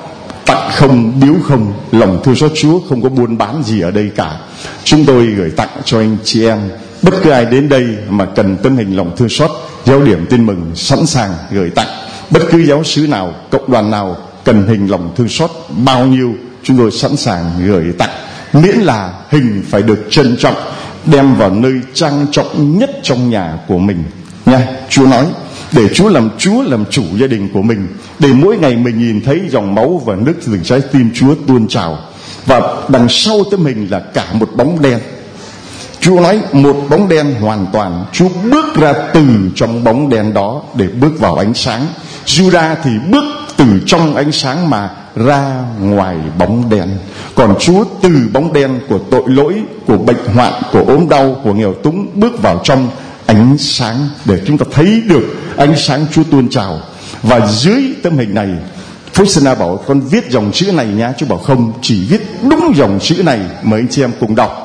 tặng không, biếu không. Lòng thương xót Chúa không có buôn bán gì ở đây cả. Chúng tôi gửi tặng cho anh chị em, bất cứ ai đến đây mà cần tấm hình lòng thương xót, giáo điểm Tin Mừng sẵn sàng gửi tặng. Bất cứ giáo xứ nào, cộng đoàn nào cần hình lòng thương xót bao nhiêu, chúng tôi sẵn sàng gửi tặng, miễn là hình phải được trân trọng, đem vào nơi trang trọng nhất trong nhà của mình nha. Chúa nói để Chúa làm Chúa làm chủ gia đình của mình, để mỗi ngày mình nhìn thấy dòng máu và nước từ trái tim Chúa tuôn trào, và đằng sau tấm hình là cả một bóng đen. Chúa nói một bóng đen hoàn toàn. Chúa bước ra từ trong bóng đen đó để bước vào ánh sáng. Juda thì bước từ trong ánh sáng mà ra ngoài bóng đen. Còn Chúa từ bóng đen của tội lỗi, của bệnh hoạn, của ốm đau, của nghèo túng bước vào trong ánh sáng, để chúng ta thấy được ánh sáng Chúa tuôn trào. Và dưới tấm hình này, Faustina bảo con viết dòng chữ này nhá. Chúa bảo không, chỉ viết đúng dòng chữ này. Mời anh chị em cùng đọc.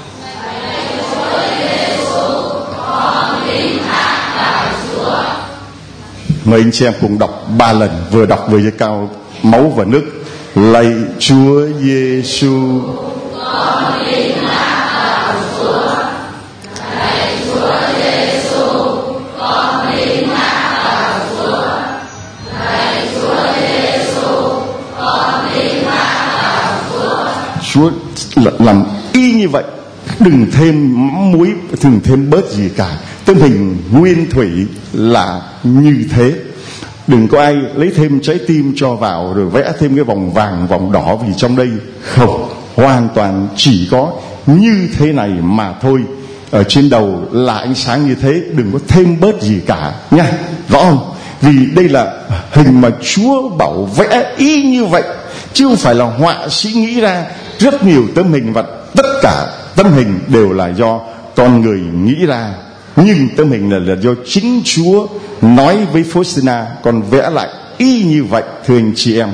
Mời anh chị em cùng đọc ba lần, vừa đọc vừa giơ cao máu và nước. Lạy Chúa Giêsu, con tin vào Chúa. Lạy Chúa Giêsu, con tin vào Chúa. Lạy Chúa Giêsu, con tin vào Chúa. Chúa làm y như vậy, đừng thêm mắm muối, đừng thêm bớt gì cả. Tấm hình nguyên thủy là như thế. Đừng có ai lấy thêm trái tim cho vào rồi vẽ thêm cái vòng vàng vòng đỏ vì trong đây. Không, hoàn toàn chỉ có như thế này mà thôi. Ở trên đầu là ánh sáng như thế, đừng có thêm bớt gì cả nha, rõ không? Vì đây là hình mà Chúa bảo vẽ y như vậy, chứ không phải là họa sĩ nghĩ ra. Rất nhiều tấm hình và tất cả tấm hình đều là do con người nghĩ ra, nhưng tấm hình này là do chính Chúa nói với Faustina, còn vẽ lại y như vậy. Thưa anh chị em,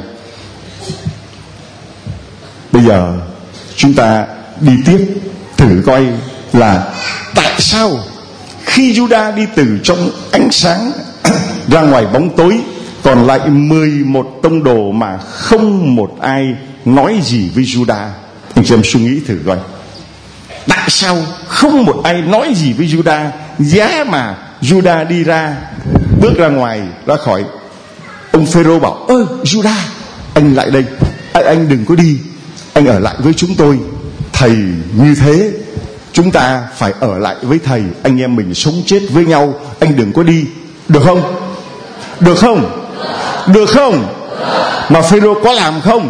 bây giờ chúng ta đi tiếp thử coi là tại sao khi Juda đi từ trong ánh sáng ra ngoài bóng tối, còn lại mười một tông đồ mà không một ai nói gì với Juda. Anh chị em suy nghĩ thử coi, tại sao không một ai nói gì với Juda? Giá mà Juda đi ra, bước ra ngoài, ra khỏi, ông Phêrô bảo: ơ Juda, anh lại đây, anh, anh đừng có đi, anh ở lại với chúng tôi. Thầy như thế, chúng ta phải ở lại với thầy, anh em mình sống chết với nhau, anh đừng có đi, được không? Được không? Được không? Mà Phêrô có làm không?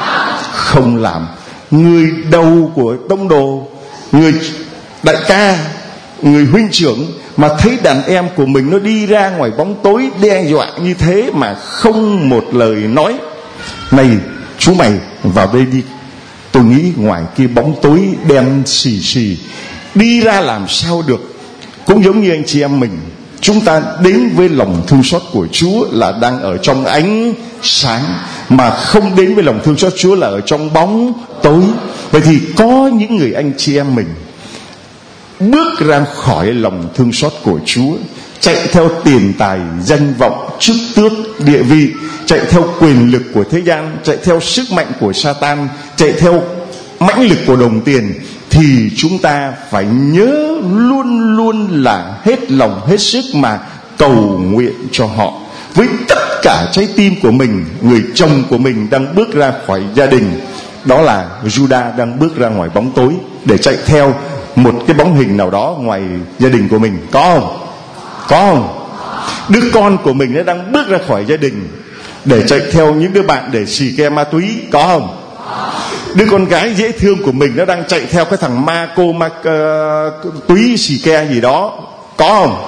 Không làm. Người đầu của tông đồ, người đại ca, người huynh trưởng mà thấy đàn em của mình nó đi ra ngoài bóng tối đe dọa như thế mà không một lời nói: này chú mày vào đây đi. Tôi nghĩ ngoài kia bóng tối đen xì xì, đi ra làm sao được. Cũng giống như anh chị em mình, chúng ta đến với lòng thương xót của Chúa là đang ở trong ánh sáng, mà không đến với lòng thương xót Chúa là ở trong bóng tối. Vậy thì có những người anh chị em mình bước ra khỏi lòng thương xót của Chúa, chạy theo tiền tài, danh vọng, chức tước, địa vị, chạy theo quyền lực của thế gian, chạy theo sức mạnh của Satan, chạy theo mãnh lực của đồng tiền, thì chúng ta phải nhớ luôn luôn là hết lòng hết sức mà cầu nguyện cho họ với tất cả trái tim của mình. Người chồng của mình đang bước ra khỏi gia đình, đó là Juda đang bước ra ngoài bóng tối để chạy theo một cái bóng hình nào đó ngoài gia đình của mình, có không? Có không? Đứa con của mình nó đang bước ra khỏi gia đình để chạy theo những đứa bạn để xì ke ma túy, có không? Đứa con gái dễ thương của mình nó đang chạy theo cái thằng ma cô ma uh, túy xì ke gì đó, có không?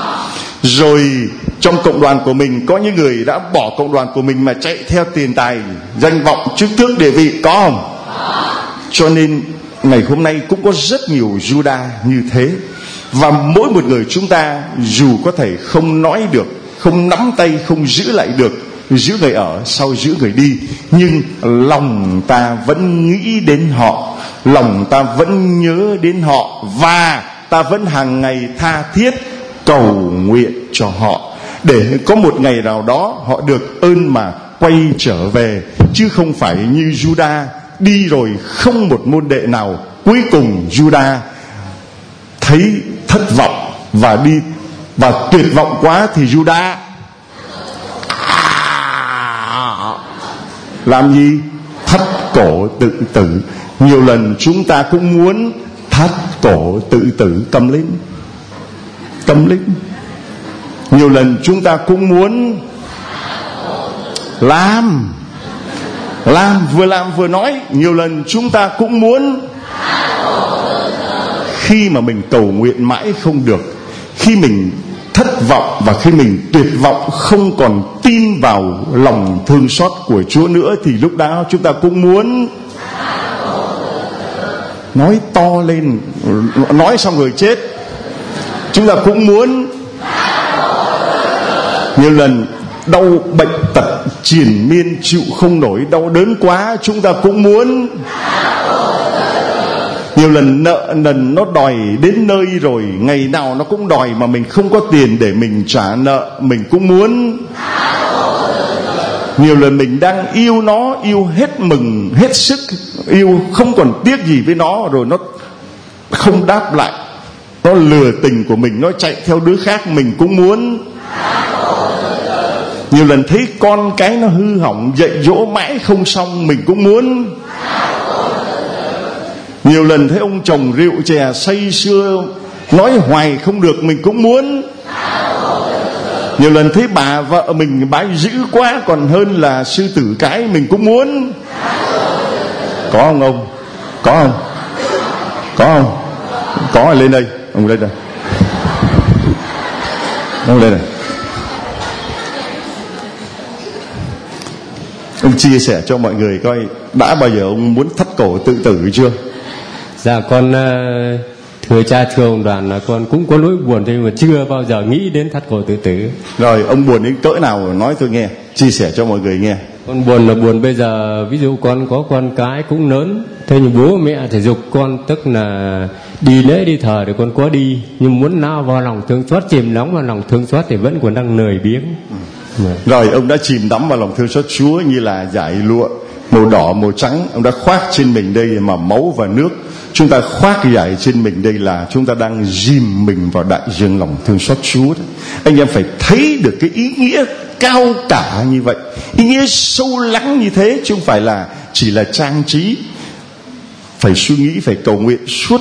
Rồi trong cộng đoàn của mình có những người đã bỏ cộng đoàn của mình mà chạy theo tiền tài, danh vọng, chức tước, địa vị, có không? Cho nên ngày hôm nay cũng có rất nhiều Juda như thế. Và mỗi một người chúng ta, dù có thể không nói được, không nắm tay, không giữ lại được, giữ người ở sau giữ người đi, nhưng lòng ta vẫn nghĩ đến họ, lòng ta vẫn nhớ đến họ, và ta vẫn hàng ngày tha thiết cầu nguyện cho họ, để có một ngày nào đó họ được ơn mà quay trở về chứ không phải như Juda đi rồi không một môn đệ nào. Cuối cùng Juda thấy thất vọng và đi và tuyệt vọng quá thì Juda à, làm gì? Thắt cổ tự tử. Nhiều lần chúng ta cũng muốn thắt cổ tự tử. Cầm lên, cầm lên. Nhiều lần chúng ta cũng muốn làm làm vừa làm vừa nói. Nhiều lần chúng ta cũng muốn. Khi mà mình cầu nguyện mãi không được, khi mình thất vọng và khi mình tuyệt vọng, không còn tin vào lòng thương xót của Chúa nữa, thì lúc đó chúng ta cũng muốn nói to lên. Nói xong rồi chết. Chúng ta cũng muốn. Nhiều lần đau bệnh tật triền miên chịu không nổi, đau đớn quá, chúng ta cũng muốn. Nhiều lần nợ nần nó đòi đến nơi rồi, ngày nào nó cũng đòi mà mình không có tiền để mình trả nợ, mình cũng muốn. Nhiều lần mình đang yêu nó, yêu hết mừng, hết sức, yêu không còn tiếc gì với nó, rồi nó không đáp lại, nó lừa tình của mình, nó chạy theo đứa khác, mình cũng muốn. Nhiều lần thấy con cái nó hư hỏng, dạy dỗ mãi không xong, mình cũng muốn. Nhiều lần thấy ông chồng rượu chè say sưa, nói hoài không được, mình cũng muốn. Nhiều lần thấy bà vợ mình bái dữ quá, còn hơn là sư tử cái, mình cũng muốn. Có không ông? Có không? Có không? Có, lên đây. Ông lên đây. Ông lên đây. Ông chia sẻ cho mọi người coi, đã bao giờ ông muốn thắt cổ tự tử chưa? Dạ con uh, thưa cha thưa ông Đoàn là con cũng có nỗi buồn nhưng mà chưa bao giờ nghĩ đến thắt cổ tự tử. Rồi ông buồn đến cỡ nào nói tôi nghe, chia sẻ cho mọi người nghe. Con buồn là buồn bây giờ, ví dụ con có con cái cũng lớn, thế nhưng bố mẹ thì giục con, tức là đi lễ đi thờ thì con có đi, nhưng muốn lao vào lòng thương xót, chìm đắm vào lòng thương xót thì vẫn còn đang lười biếng. Ừ. Rồi ông đã chìm đắm vào lòng thương xót Chúa như là dải lụa màu đỏ màu trắng, ông đã khoác trên mình đây mà máu và nước. Chúng ta khoác dải trên mình đây là chúng ta đang dìm mình vào đại dương lòng thương xót Chúa đó. Anh em phải thấy được cái ý nghĩa cao cả như vậy, ý nghĩa sâu lắng như thế, chứ không phải là chỉ là trang trí. Phải suy nghĩ, phải cầu nguyện suốt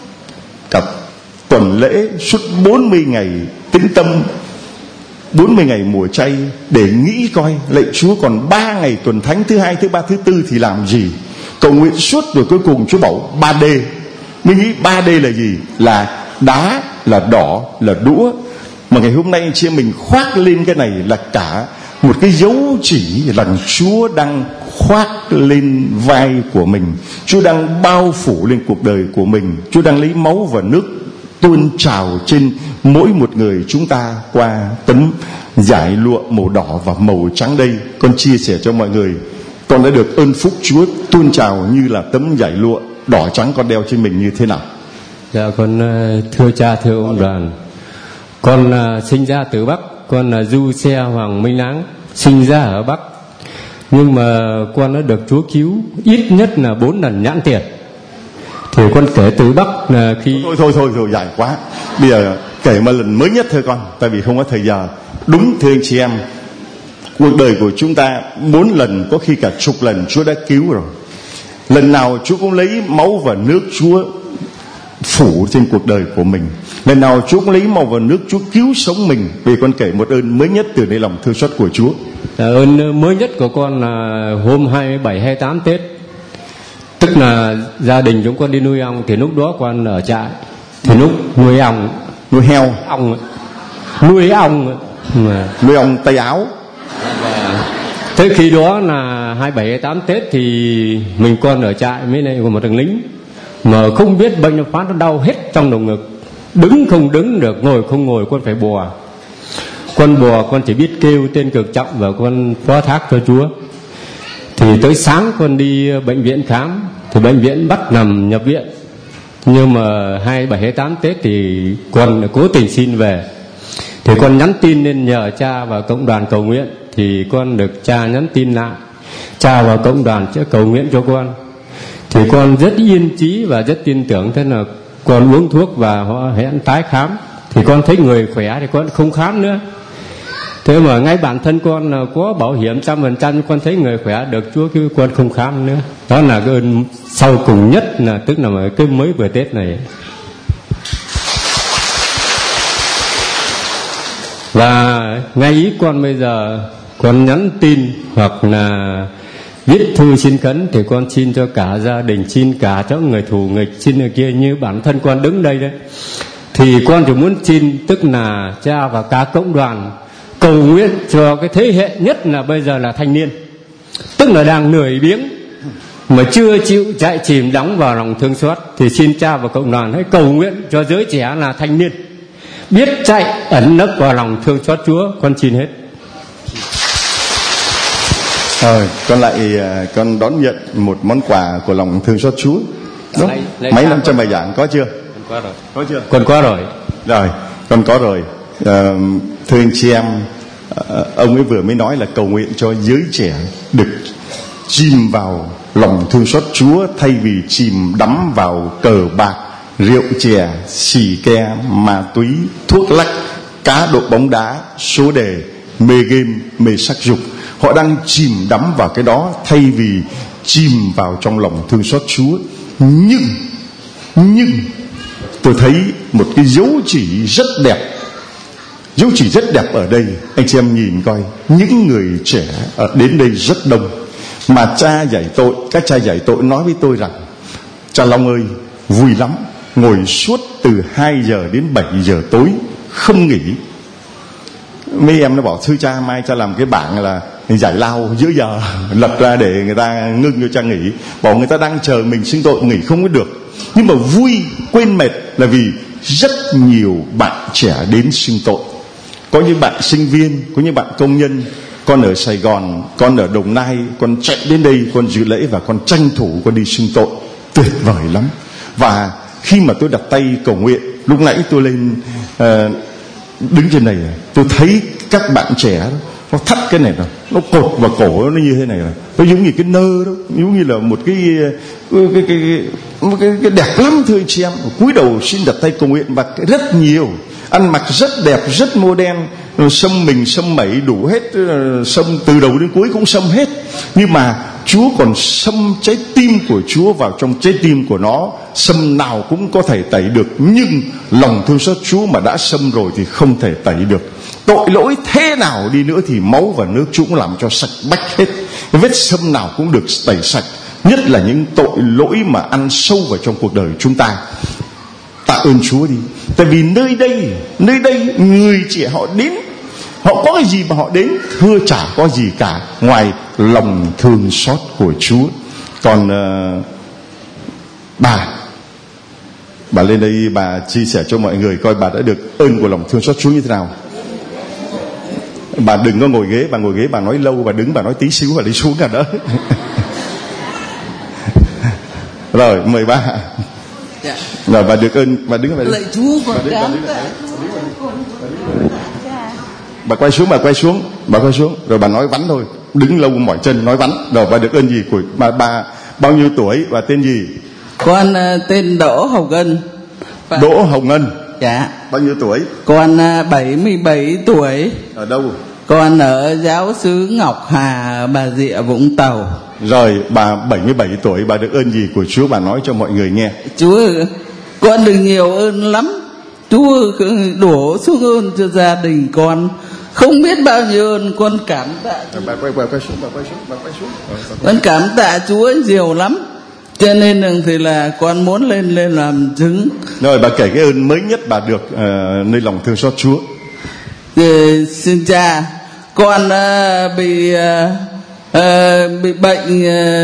cả tuần lễ, suốt bốn mươi ngày tĩnh tâm, bốn mươi ngày mùa chay, để nghĩ coi lạy Chúa còn ba ngày tuần thánh, thứ hai, thứ ba, thứ tư thì làm gì. Cầu nguyện suốt rồi cuối cùng Chúa bảo ba D. Mình nghĩ ba D là gì? Là đá, là đỏ, là đũa. Mà ngày hôm nay anh chị em mình khoác lên cái này là cả một cái dấu chỉ rằng Chúa đang khoác lên vai của mình, Chúa đang bao phủ lên cuộc đời của mình, Chúa đang lấy máu và nước tuôn trào trên mỗi một người chúng ta qua tấm dải lụa màu đỏ và màu trắng đây. Con chia sẻ cho mọi người, con đã được ơn phúc Chúa tuôn trào như là tấm dải lụa đỏ trắng con đeo trên mình như thế nào? Dạ con thưa cha thưa ông Đoàn, con sinh ra từ Bắc, con là Du Xe Hoàng Minh Láng, sinh ra ở Bắc, nhưng mà con đã được Chúa cứu ít nhất là bốn lần nhãn tiền. Thì con kể từ Bắc là khi thôi thôi thôi rồi dài quá, bây giờ kể một lần mới nhất thôi con, tại vì không có thời giờ. Đúng thưa anh chị em, cuộc đời của chúng ta bốn lần, có khi cả chục lần Chúa đã cứu rồi. Lần nào Chúa cũng lấy máu và nước Chúa phủ trên cuộc đời của mình. Lần nào Chúa cũng lấy máu và nước Chúa cứu sống mình. Vì con kể một ơn mới nhất từ nơi lòng thương xót của Chúa. Ơn mới nhất của con là hôm hai mươi bảy, hai mươi tám Tết, tức là gia đình chúng con đi nuôi ong, thì lúc đó con ở trại, thì lúc nuôi ong, nuôi heo, ong, nuôi ong, mà nuôi ong Tây Áo. Thế khi đó là hai mươi bảy, hai mươi tám Tết thì mình con ở trại với lại một thằng lính mà không biết bệnh nó phát, nó đau hết trong lồng ngực, đứng không đứng được, ngồi không ngồi, con phải bò. Con bò, con chỉ biết kêu tên cực trọng và con phó thác cho Chúa. Thì tới sáng con đi bệnh viện khám, thì bệnh viện bắt nằm nhập viện. Nhưng mà hai mươi bảy, hai mươi tám Tết thì con cố tình xin về. Thì con nhắn tin lên nhờ cha và cộng đoàn cầu nguyện, thì con được cha nhắn tin lại. Cha cha và cộng đoàn sẽ cầu nguyện cho con. Thì con rất yên chí và rất tin tưởng. Thế là con uống thuốc và họ hẹn tái khám. Thì con thấy người khỏe thì con không khám nữa. Thế mà ngay bản thân con là có bảo hiểm trăm phần trăm, con thấy người khỏe được Chúa kêu con không khám nữa. Đó là cái ơn sau cùng nhất, là tức là cái mới vừa Tết này. Và ngay ý con bây giờ con nhắn tin hoặc là viết thư xin khấn, thì con xin cho cả gia đình, xin cả cho người thù nghịch, xin người kia như bản thân con đứng đây đấy. Thì con chỉ muốn xin, tức là cha và cả cộng đoàn cầu nguyện cho cái thế hệ nhất là bây giờ là thanh niên, tức là đang lười biếng mà chưa chịu chạy chìm đóng vào lòng thương xót. Thì xin cha và cộng đoàn hãy cầu nguyện cho giới trẻ là thanh niên biết chạy ẩn nấp vào lòng thương xót Chúa. Con xin hết. Rồi, con lại con đón nhận một món quà của lòng thương xót Chúa. Đúng. Lấy, lấy mấy năm trong bài giảng có chưa? Con có rồi. Có chưa? Con có rồi. Rồi, con có rồi. À, thưa anh chị em, à, ông ấy vừa mới nói là cầu nguyện cho giới trẻ được chìm vào lòng thương xót Chúa thay vì chìm đắm vào cờ bạc, rượu chè, xì ke, ma túy, thuốc lắc, cá độ bóng đá, số đề, mê game, mê sắc dục. Họ đang chìm đắm vào cái đó thay vì chìm vào trong lòng thương xót Chúa. Nhưng Nhưng tôi thấy một cái dấu chỉ rất đẹp. Dấu chỉ rất đẹp ở đây. Anh chị em nhìn coi, những người trẻ ở đến đây rất đông. Mà cha giải tội, các cha giải tội nói với tôi rằng: cha Long ơi, vui lắm, ngồi suốt từ hai giờ đến bảy giờ tối không nghỉ. Mấy em nó bảo: thưa cha, mai cha làm cái bảng là giải lao giữa giờ lập ra để người ta ngưng cho cha nghỉ. Bảo người ta đang chờ mình xưng tội, nghỉ không có được. Nhưng mà vui quên mệt là vì rất nhiều bạn trẻ đến xưng tội. Có những bạn sinh viên, có những bạn công nhân. Con ở Sài Gòn, con ở Đồng Nai, con chạy đến đây, con dự lễ và con tranh thủ con đi xưng tội. Tuyệt vời lắm. Và khi mà tôi đặt tay cầu nguyện, lúc nãy tôi lên uh, đứng trên này, tôi thấy các bạn trẻ đó, nó thắt cái này rồi, nó cột vào cổ nó như thế này rồi, nó giống như cái nơ đó, giống như là một cái cái cái cái, cái, cái, cái đẹp lắm thưa chị em. Cúi đầu xin đặt tay cầu nguyện, và rất nhiều, ăn mặc rất đẹp, rất modern, xăm mình xăm mẩy đủ hết, xăm từ đầu đến cuối cũng xăm hết. Nhưng mà Chúa còn xăm trái tim của Chúa vào trong trái tim của nó. Xăm nào cũng có thể tẩy được, nhưng lòng thương xót Chúa mà đã xăm rồi thì không thể tẩy được. Tội lỗi thế nào đi nữa thì máu và nước Chúa cũng làm cho sạch bách hết. Vết xăm nào cũng được tẩy sạch, nhất là những tội lỗi mà ăn sâu vào trong cuộc đời chúng ta. Tạ ơn Chúa đi. Tại vì nơi đây, nơi đây người trẻ họ đến, họ có cái gì mà họ đến? Thưa chả có gì cả ngoài lòng thương xót của Chúa. Còn uh, bà Bà lên đây bà chia sẻ cho mọi người coi bà đã được ơn của lòng thương xót Chúa như thế nào. Bà đừng có ngồi ghế, bà ngồi ghế bà nói lâu, bà đứng bà nói tí xíu và đi xuống cả đó. Rồi mời bà. Dạ. Rồi bà được ơn, bà đứng bà đứng. Lạy Chúa con cảm tạ. Bà quay xuống, bà quay xuống, bà quay xuống, rồi bà nói vắn thôi, đứng lâu mỏi chân nói vắn. Rồi bà được ơn gì của bà, bà bao nhiêu tuổi và tên gì? Con uh, tên Đỗ Hồng Ân. Và... Đỗ Hồng Ân. Dạ. Bao nhiêu tuổi? Con uh, bảy mươi bảy tuổi. Ở đâu? Con ở giáo xứ Ngọc Hà, Bà Rịa, Vũng Tàu. Rồi bà bảy mươi bảy tuổi, bà được ơn gì của Chúa, bà nói cho mọi người nghe. Chúa, con được nhiều ơn lắm. Chúa đổ xuống ơn cho gia đình con không biết bao nhiêu ơn. Con cảm tạ. Bà quay, bà quay xuống, bà quay xuống, bà quay xuống. Con cảm tạ Chúa nhiều lắm. Cho nên thì là con muốn lên lên làm chứng. Rồi bà kể cái ơn mới nhất bà được uh, nơi lòng thương xót Chúa. Thì, xin cha, con uh, bị uh, uh, bị bệnh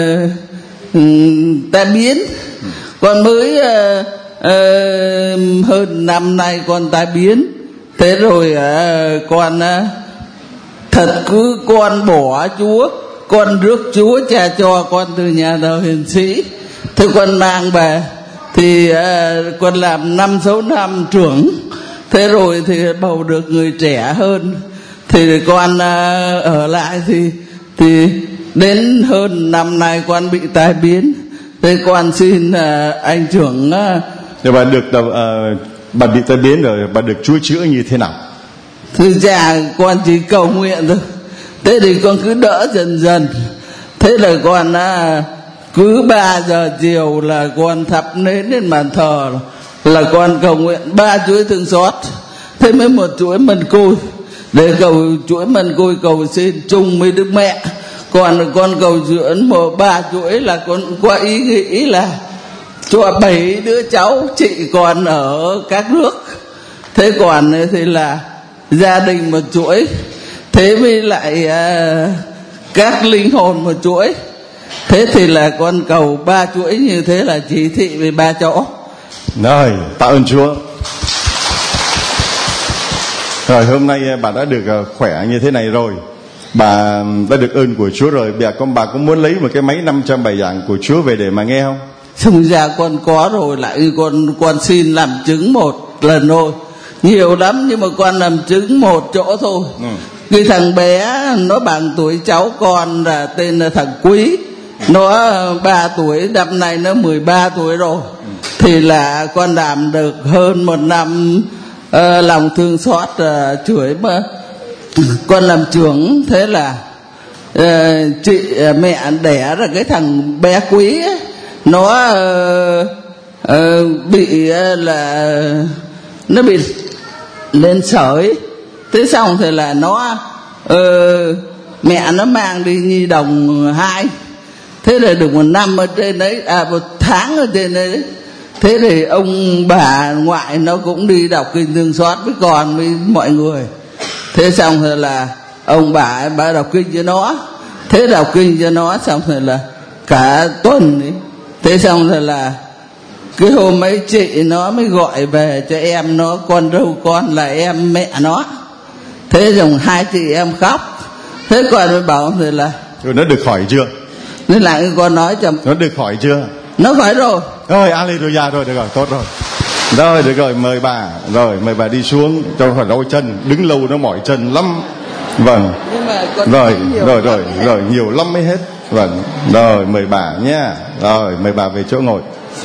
uh, tai biến. Con mới uh, uh, hơn năm nay con tai biến. Thế rồi uh, con uh, thật cứ con bỏ Chúa, con rước Chúa cha cho con từ nhà thờ Hiền Sĩ. Thế con mang về thì uh, con làm năm sáu năm trưởng. Thế rồi thì bầu được người trẻ hơn. Thì con uh, ở lại thì thì đến hơn năm nay con bị tai biến. Thế con xin uh, anh trưởng uh, Rồi bà được uh, bà bị tai biến rồi bà được Chúa chữa như thế nào? Thực ra con chỉ cầu nguyện thôi. Thế thì con cứ đỡ dần dần. Thế là con uh, cứ ba giờ chiều là con thắp nến lên bàn thờ, là con cầu nguyện ba chuỗi thương xót, thế mới một chuỗi mân côi để cầu chuỗi mân côi cầu xin chung với Đức Mẹ. Còn con cầu dưỡng một ba chuỗi là con có ý nghĩ là cho bảy đứa cháu chị còn ở các nước. Thế còn thì là gia đình một chuỗi, thế với lại uh, các linh hồn một chuỗi. Thế thì là con cầu ba chuỗi như thế là chỉ thị về ba chỗ. Rồi, tạ ơn Chúa. Rồi hôm nay bà đã được khỏe như thế này rồi, bà đã được ơn của Chúa rồi. Bây giờ con bà có muốn lấy một cái máy năm trăm bài giảng của Chúa về để mà nghe không? Không, ra con có rồi, lại con con xin làm chứng một lần thôi. Nhiều lắm nhưng mà con làm chứng một chỗ thôi. Ừ. Cái thằng bé nó bằng tuổi cháu con là tên là thằng Quý, nó ba tuổi, năm nay nó mười ba tuổi rồi. Ừ. Thì là con làm được hơn một năm uh, lòng thương xót uh, chửi mà con làm trưởng. Thế là uh, chị uh, mẹ đẻ ra cái thằng bé Quý ấy, nó uh, uh, bị uh, là nó bị lên sởi. Thế xong thì là nó uh, mẹ nó mang đi nhi đồng hai. Thế là được một năm ở trên đấy, à một tháng ở trên đấy. Thế thì ông bà ngoại nó cũng đi đọc kinh thương xót với con với mọi người. Thế xong rồi là ông bà bà đọc kinh cho nó. Thế đọc kinh cho nó xong rồi là cả tuần ấy. Thế xong rồi là cái hôm ấy chị nó mới gọi về cho em nó, con dâu con là em mẹ nó. Thế rồi hai chị em khóc. Thế con mới bảo rồi là rồi nó được khỏi chưa? Nên là con nói cho nó được khỏi chưa? Nó khỏi rồi. Rồi alleluia, rồi được rồi, tốt rồi. Rồi được rồi, mời bà, rồi mời bà đi xuống cho khỏi đau chân, đứng lâu nó mỏi chân lắm. Vâng. Rồi, rồi rồi, rồi nhiều lắm mới hết. Vâng. Rồi mời bà nhé. Rồi mời bà về chỗ ngồi.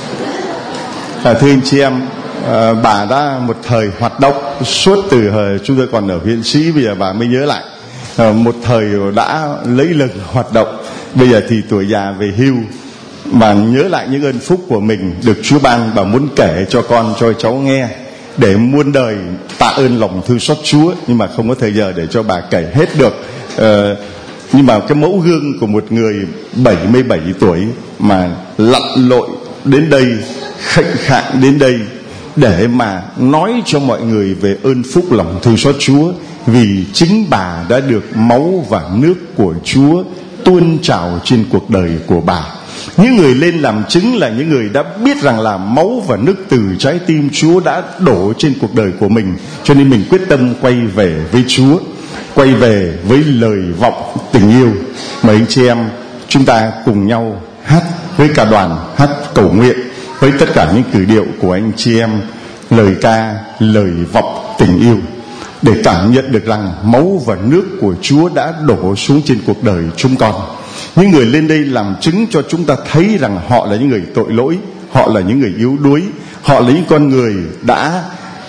À, thưa anh chị em, à, bà đã một thời hoạt động suốt từ hồi chúng tôi còn ở huyện Sĩ, bây giờ bà mới nhớ lại. À, một thời đã lấy lực hoạt động, bây giờ thì tuổi già về hưu, bà nhớ lại những ơn phúc của mình được Chúa ban, bà muốn kể cho con cho cháu nghe để muôn đời tạ ơn lòng thương xót Chúa, nhưng mà không có thời giờ để cho bà kể hết được. À, nhưng mà cái mẫu gương của một người bảy mươi bảy tuổi mà lặn lội đến đây, khệnh khạng đến đây để mà nói cho mọi người về ơn phúc lòng thương xót Chúa, vì chính bà đã được máu và nước của Chúa tuôn trào trên cuộc đời của bà. Những người lên làm chứng là những người đã biết rằng là máu và nước từ trái tim Chúa đã đổ trên cuộc đời của mình, cho nên mình quyết tâm quay về với Chúa, quay về với lời vọng tình yêu. Mời anh chị em chúng ta cùng nhau hát với cả đoàn, hát cầu nguyện với tất cả những cử điệu của anh chị em, lời ca, lời vọng tình yêu, để cảm nhận được rằng máu và nước của Chúa đã đổ xuống trên cuộc đời chúng con. Những người lên đây làm chứng cho chúng ta thấy rằng họ là những người tội lỗi, họ là những người yếu đuối, họ là những con người đã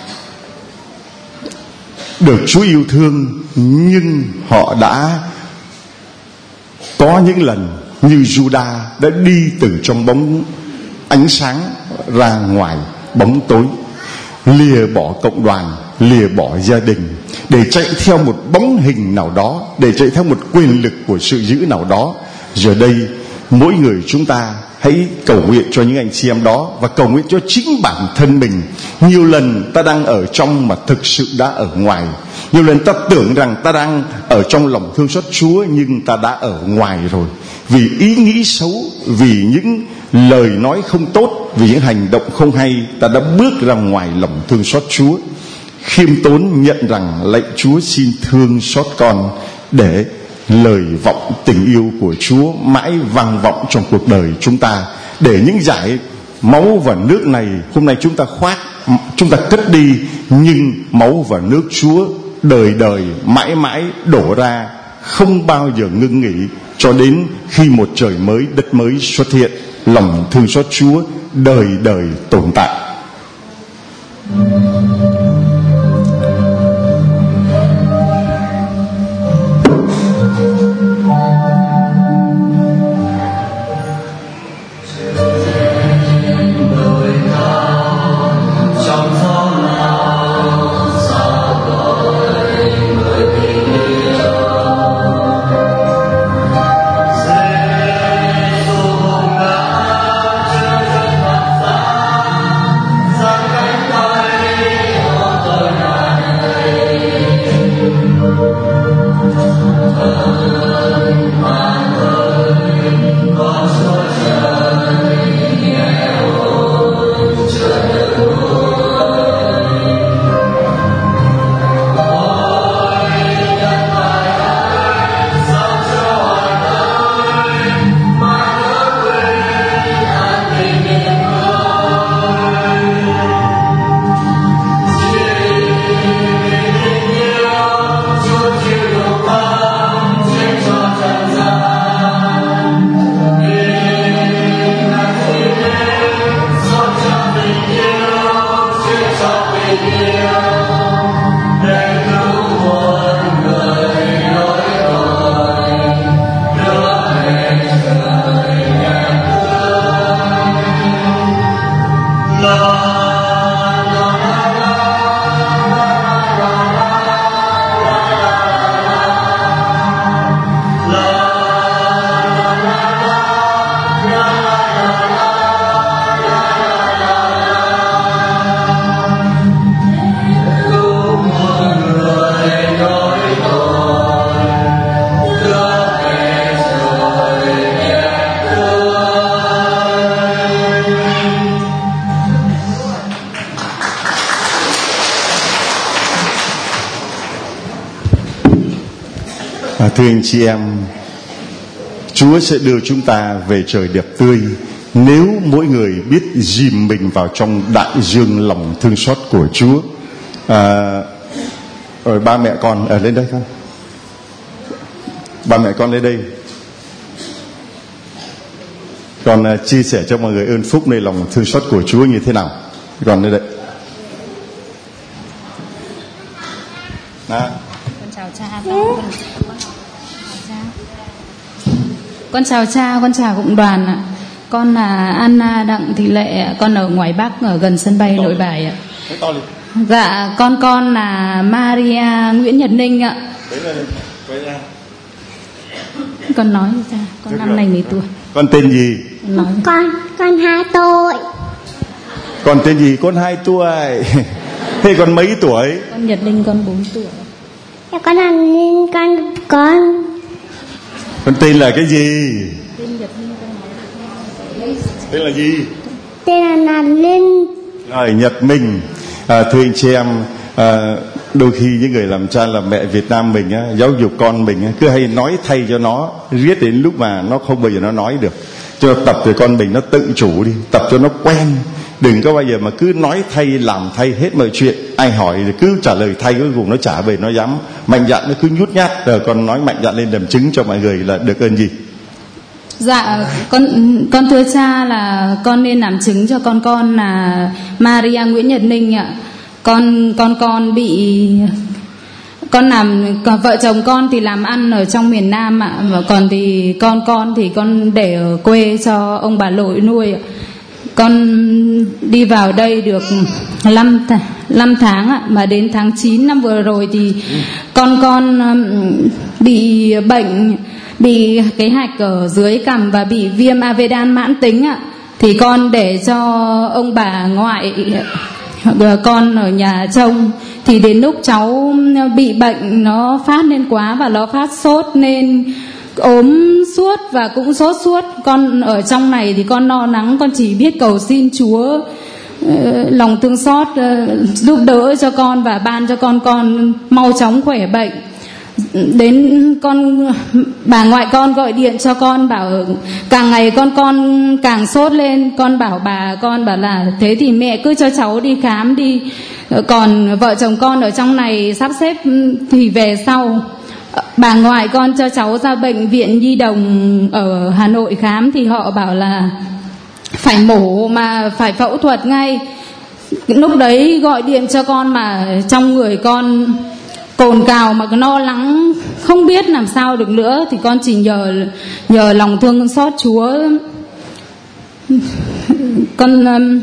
được Chúa yêu thương, nhưng họ đã có những lần như Juda đã đi từ trong bóng ánh sáng ra ngoài bóng tối, lìa bỏ cộng đoàn, lìa bỏ gia đình để chạy theo một bóng hình nào đó, để chạy theo một quyền lực của sự dữ nào đó. Giờ đây mỗi người chúng ta hãy cầu nguyện cho những anh chị em đó, và cầu nguyện cho chính bản thân mình. Nhiều lần ta đang ở trong mà thực sự đã ở ngoài. Nhiều lần ta tưởng rằng ta đang ở trong lòng thương xót Chúa, nhưng ta đã ở ngoài rồi. Vì ý nghĩ xấu, vì những lời nói không tốt, vì những hành động không hay, ta đã bước ra ngoài lòng thương xót Chúa. Khiêm tốn nhận rằng lạy Chúa xin thương xót con, để lời vọng tình yêu của Chúa mãi vang vọng trong cuộc đời chúng ta, để những dải máu và nước này hôm nay chúng ta khoác, chúng ta cất đi, nhưng máu và nước Chúa đời đời mãi mãi đổ ra, không bao giờ ngưng nghỉ. cho đến khi một trời mới đất mới xuất hiện. Lòng thương xót Chúa đời đời tồn tại. Thưa anh chị em, Chúa sẽ đưa chúng ta về trời đẹp tươi nếu mỗi người biết dìm mình vào trong đại dương lòng thương xót của Chúa. À, rồi ba mẹ con ở lên đây con, ba mẹ con lên đây, con uh, chia sẻ cho mọi người ơn phúc này lòng thương xót của Chúa như thế nào. Con lên đây. À. Con chào cha, con, con chào cha, con chào cộng đoàn ạ. Con là Anna Đặng Thị Lệ, con ở ngoài Bắc ở gần sân bay Nội Bài ạ. Dạ, con con là Maria Nguyễn Nhật Ninh ạ. Con nói cho cha, con năm nay mấy tuổi? Con tên gì? Con nói. Con con hai tuổi. Con tên gì? Con hai tuổi. Thế con mấy tuổi? Con Nhật Linh con bốn tuổi. Con là Linh, con con. Con tên là cái gì? Tên Nhật Linh con nói. Tên là gì? Tên là Nhật Linh. Rồi, Nhật Minh. À, thưa anh chị em, à, đôi khi những người làm cha làm mẹ Việt Nam mình á, giáo dục con mình á, cứ hay nói thay cho nó, riết đến lúc mà nó không bao giờ nó nói được. Cho tập cho con mình nó tự chủ đi, tập cho nó quen. Đừng có bao giờ mà cứ nói thay làm thay hết mọi chuyện. Ai hỏi thì cứ trả lời thay, cuối cùng nó trả về nó dám mạnh dạn, nó cứ nhút nhát. Rồi con nói mạnh dạn lên làm chứng cho mọi người là được ơn gì? Dạ, con con thưa cha là con nên làm chứng cho con con là Maria Nguyễn Nhật Ninh ạ. Con con con bị con làm vợ chồng con thì làm ăn ở trong miền Nam ạ, và còn thì con con thì con để ở quê cho ông bà nội nuôi ạ. Con đi vào đây được năm tháng ạ, mà đến tháng chín năm vừa rồi thì con con bị bệnh, bị cái hạch ở dưới cằm và bị viêm amidan mãn tính ạ. Thì con để cho ông bà ngoại con ở nhà trông. Thì đến lúc cháu bị bệnh nó phát lên quá và nó phát sốt nên ốm suốt và cũng sốt suốt. Con ở trong này thì con lo lắng, con chỉ biết cầu xin Chúa uh, lòng thương xót uh, giúp đỡ cho con và ban cho con con mau chóng khỏe bệnh. Đến con bà ngoại con gọi điện cho con bảo càng ngày con con càng sốt lên. Con bảo bà con bảo là thế thì mẹ cứ cho cháu đi khám đi, còn vợ chồng con ở trong này sắp xếp thì về sau. bà ngoại con cho cháu ra bệnh viện Nhi Đồng ở Hà Nội khám thì họ bảo là phải mổ mà phải phẫu thuật ngay. Lúc đấy gọi điện cho con mà trong người con cồn cào mà lo lắng không biết làm sao được nữa, thì con chỉ nhờ nhờ lòng thương xót Chúa. Con um,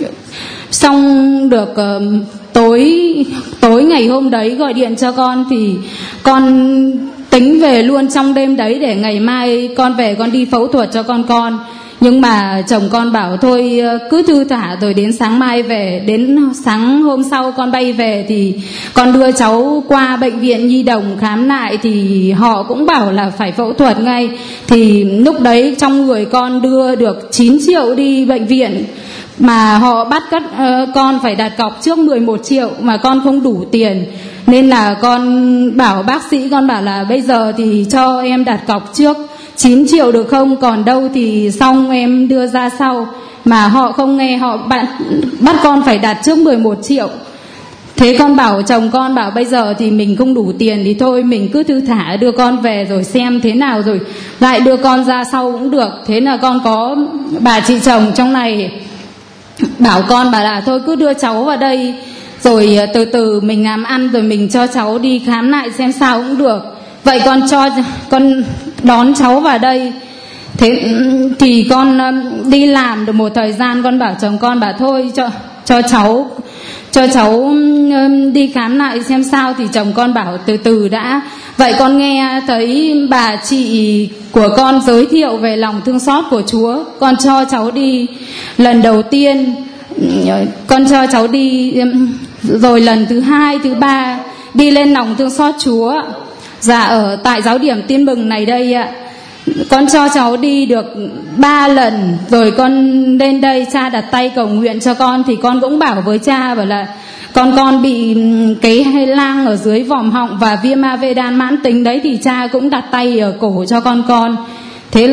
xong được uh, tối tối ngày hôm đấy gọi điện cho con thì con tính về luôn trong đêm đấy để ngày mai con về con đi phẫu thuật cho con con. Nhưng mà chồng con bảo thôi cứ thư thả rồi đến sáng mai về. Đến sáng hôm sau con bay về thì con đưa cháu qua bệnh viện Nhi Đồng khám lại thì họ cũng bảo là phải phẫu thuật ngay. Thì lúc đấy trong người con đưa được chín triệu đi bệnh viện, mà họ bắt các uh, con phải đặt cọc trước mười một triệu mà con không đủ tiền. Nên là con bảo bác sĩ, con bảo là bây giờ thì cho em đặt cọc trước chín triệu được không, còn đâu thì xong em đưa ra sau. Mà họ không nghe, họ bắt, bắt con phải đặt trước mười một triệu. Thế con bảo chồng con bảo bây giờ thì mình không đủ tiền thì thôi mình cứ thư thả đưa con về rồi xem thế nào rồi lại đưa con ra sau cũng được. Thế là con có bà chị chồng trong này bảo con bảo là thôi cứ đưa cháu vào đây rồi từ từ mình làm ăn rồi mình cho cháu đi khám lại xem sao cũng được. Vậy con cho con đón cháu vào đây. Thế thì con đi làm được một thời gian, con bảo chồng con bảo thôi cho cho cháu cho cháu đi khám lại xem sao. Thì chồng con bảo từ từ đã. Vậy con nghe thấy bà chị của con giới thiệu về lòng thương xót của Chúa, con cho cháu đi lần đầu tiên, con cho cháu đi rồi lần thứ hai thứ ba đi lên lòng thương xót Chúa. Dạ ở tại giáo điểm Tin Mừng này đây ạ, con cho cháu đi được ba lần rồi con lên đây cha đặt tay cầu nguyện cho con. Thì con cũng bảo với cha bảo là con con bị cái hay lang ở dưới vòm họng và viêm a vê đan mãn tính đấy, thì cha cũng đặt tay ở cổ cho con con. Thế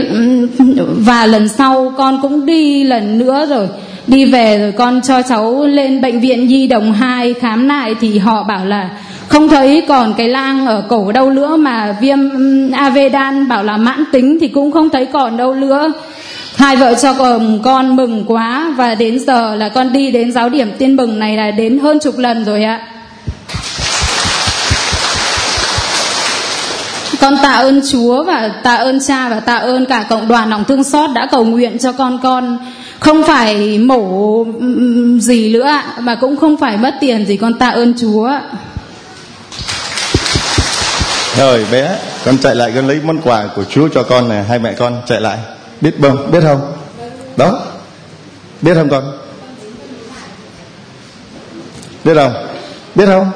và lần sau con cũng đi lần nữa rồi đi về rồi con cho cháu lên bệnh viện Nhi Đồng hai khám lại thì họ bảo là không thấy còn cái lang ở cổ đâu nữa, mà viêm a vê đan bảo là mãn tính thì cũng không thấy còn đâu nữa. Hai vợ chồng con mừng quá, và đến giờ là con đi đến giáo điểm Tin Mừng này là đến hơn chục lần rồi ạ. Con tạ ơn Chúa và tạ ơn cha và tạ ơn cả cộng đoàn lòng thương xót đã cầu nguyện cho con con không phải mổ gì nữa mà cũng không phải mất tiền gì. Con tạ ơn Chúa. Rồi bé, con chạy lại con lấy món quà của Chúa cho con này. Hai mẹ con chạy lại. Biết không? Biết không? Đó. Biết không con? Biết không? Biết không?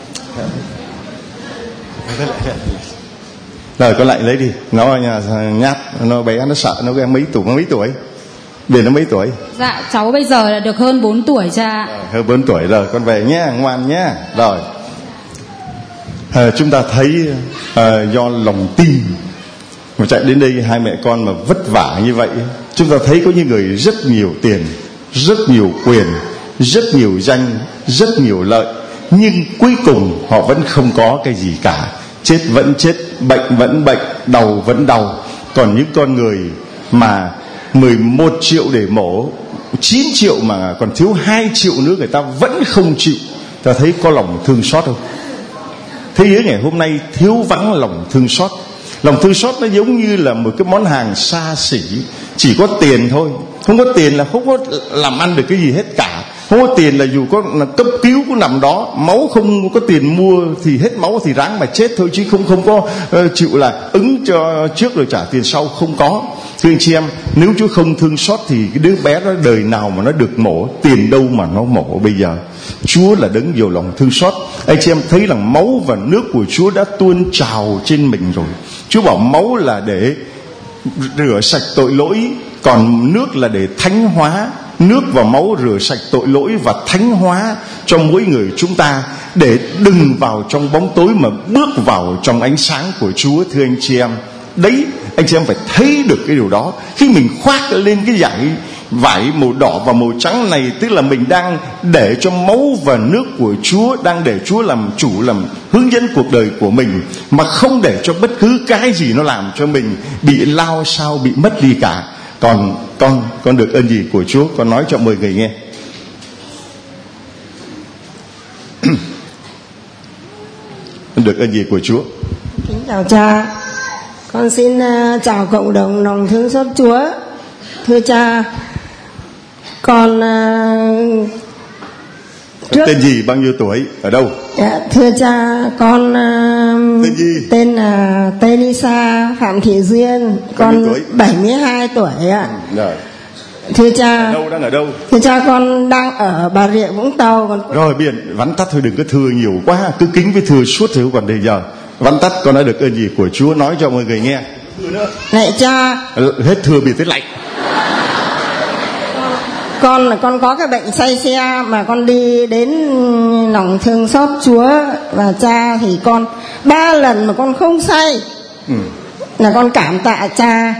Rồi con lại lấy đi. Nó nhà nhát, nó bé, nó sợ, nó mấy tuổi, nó mấy tuổi? Biển nó mấy tuổi? Dạ cháu bây giờ là được hơn bốn tuổi cha. Rồi, hơn bốn tuổi rồi, con về nhé, ngoan nhé. Rồi à, chúng ta thấy à, do lòng tin mà chạy đến đây hai mẹ con mà vất vả như vậy. Chúng ta thấy có những người rất nhiều tiền, rất nhiều quyền, rất nhiều danh, rất nhiều lợi, nhưng cuối cùng họ vẫn không có cái gì cả. Chết vẫn chết, bệnh vẫn bệnh, đau vẫn đau. Còn những con người mà mười một triệu để mổ, chín triệu mà còn thiếu hai triệu nữa người ta vẫn không chịu. Ta thấy có lòng thương xót không? Thế giới ngày hôm nay thiếu vắng lòng thương xót. Lòng thương xót nó giống như là một cái món hàng xa xỉ, chỉ có tiền thôi. Không có tiền là không có làm ăn được cái gì hết cả. Không có tiền là dù có là cấp cứu cũng nằm đó, máu không có tiền mua thì hết máu thì ráng mà chết thôi, chứ không không có uh, chịu là ứng cho trước rồi trả tiền sau, không có. Thưa anh chị em, nếu Chúa không thương xót thì cái đứa bé đó đời nào mà nó được mổ, tiền đâu mà nó mổ bây giờ. Chúa là đấng nhiều lòng thương xót. Anh chị em thấy rằng máu và nước của Chúa đã tuôn trào trên mình rồi. Chúa bảo máu là để rửa sạch tội lỗi, còn nước là để thánh hóa. Nước và máu rửa sạch tội lỗi và thánh hóa cho mỗi người chúng ta, để đừng vào trong bóng tối mà bước vào trong ánh sáng của Chúa. Thưa anh chị em, đấy, anh chị em phải thấy được cái điều đó. Khi mình khoác lên cái giải vải màu đỏ và màu trắng này, tức là mình đang để cho máu và nước của Chúa, đang để Chúa làm chủ, làm hướng dẫn cuộc đời của mình, mà không để cho bất cứ cái gì nó làm cho mình bị lao sao, bị mất đi cả. Còn con con được ơn gì của Chúa? Con nói cho mười người nghe. Được ơn gì của Chúa? Kính chào cha. Con xin uh, chào cộng đồng lòng thương xót Chúa. Thưa cha, con uh, trước... Tên gì, bao nhiêu tuổi, ở đâu? Dạ, thưa cha, con uh, tên gì? Tên là uh, Tenisa Phạm Thị Duyên. Con bảy mươi hai tuổi ạ. Rồi. Thưa cha, ở đâu, đang ở đâu? Thưa cha, con đang ở Bà Rịa Vũng Tàu. Con... Rồi biển vắn tắt thôi, đừng có thừa nhiều quá, cứ kính với thừa suốt thì không còn thời giờ. Vắn tắt, con đã được ơn gì của Chúa, nói cho mọi người nghe. Này cha, hết thừa bị tới lạnh. Con là con có cái bệnh say xe mà con đi đến lòng thương xót Chúa và cha, thì con ba lần mà con không say. Ừ. Là con cảm tạ cha.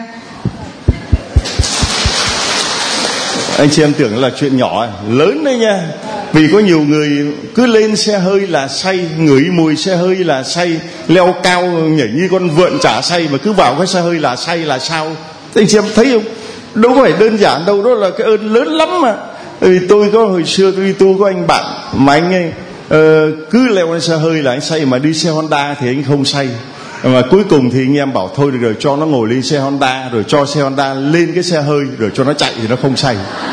Anh chị em tưởng là chuyện nhỏ, lớn đấy nha. Vì có nhiều người cứ lên xe hơi là say, ngửi mùi xe hơi là say, leo cao nhảy như con vượn chả say, mà cứ vào cái xe hơi là say là sao? Anh chị em thấy không? Đâu có phải đơn giản đâu, đó là cái ơn lớn lắm mà. Vì tôi có hồi xưa tôi đi tu có anh bạn mà anh ấy uh, cứ leo lên xe hơi là anh say, mà đi xe Honda thì anh không say. Mà cuối cùng thì anh em bảo thôi được rồi, cho nó ngồi lên xe Honda, rồi cho xe Honda lên cái xe hơi, rồi cho nó chạy thì nó không say.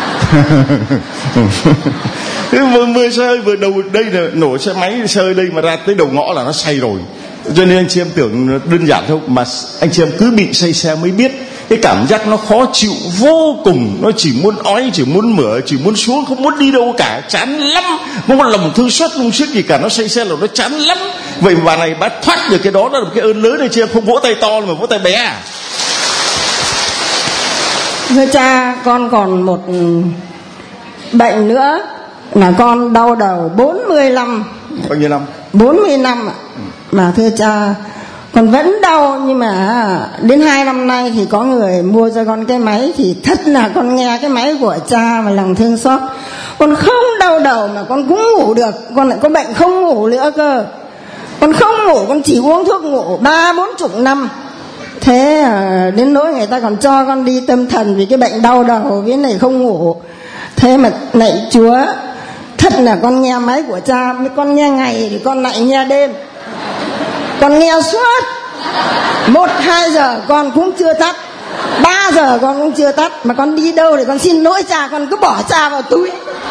vừa, vừa xe hơi vừa đầu đây là nổ xe máy xe hơi đây, mà ra tới đầu ngõ là nó say rồi. Cho nên anh chị em tưởng đơn giản thôi, mà anh chị em cứ bị say xe mới biết cái cảm giác nó khó chịu vô cùng. Nó chỉ muốn ói, chỉ muốn mửa, chỉ muốn xuống, không muốn đi đâu cả, chán lắm, không có lòng thương xót không sức gì cả. Nó say xe là nó chán lắm. Vậy mà bà này bà thoát được cái đó, đó là một cái ơn lớn. Này chị em không vỗ tay to mà vỗ tay bé à? Thưa cha, con còn một bệnh nữa là con đau đầu bốn mươi năm. Bao nhiêu năm? bốn mươi năm ạ. Mà thưa cha, con vẫn đau, nhưng mà đến hai năm nay thì có người mua cho con cái máy, thì thật là con nghe cái máy của cha mà lòng thương xót. Con không đau đầu mà con cũng ngủ được. Con lại có bệnh không ngủ nữa cơ. Con không ngủ, con chỉ uống thuốc ngủ ba bốn chục năm. Thế đến nỗi người ta còn cho con đi tâm thần vì cái bệnh đau đầu với này không ngủ. Thế mà lạy Chúa, thật là con nghe máy của cha, con nghe ngày thì con lại nghe đêm. Con nghe suốt một hai giờ con cũng chưa tắt, ba giờ con cũng chưa tắt. Mà con đi đâu thì con xin lỗi cha, con cứ bỏ cha vào túi.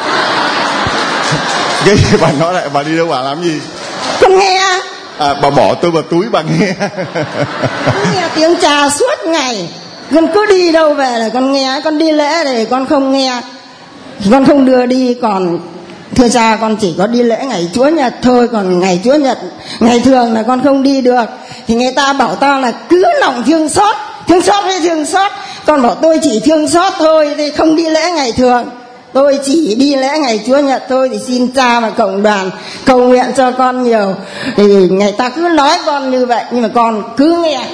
Cái bà nói lại, bà đi đâu bà làm gì? Con nghe. À, bà bỏ tôi vào túi bà nghe. Con nghe tiếng cha suốt ngày. Con cứ đi đâu về là con nghe. Con đi lễ thì con không nghe, con không đưa đi. Còn thưa cha, con chỉ có đi lễ ngày Chúa Nhật thôi. Còn ngày Chúa Nhật, ngày thường là con không đi được. Thì người ta bảo ta là cứ lòng thương xót. Thương xót hay thương xót? Con bảo tôi chỉ thương xót thôi, thì không đi lễ ngày thường. Tôi chỉ đi lễ ngày Chúa Nhật thôi. Thì xin cha và cộng đoàn cầu nguyện cho con nhiều. Thì người ta cứ nói con như vậy, nhưng mà con cứ nghe.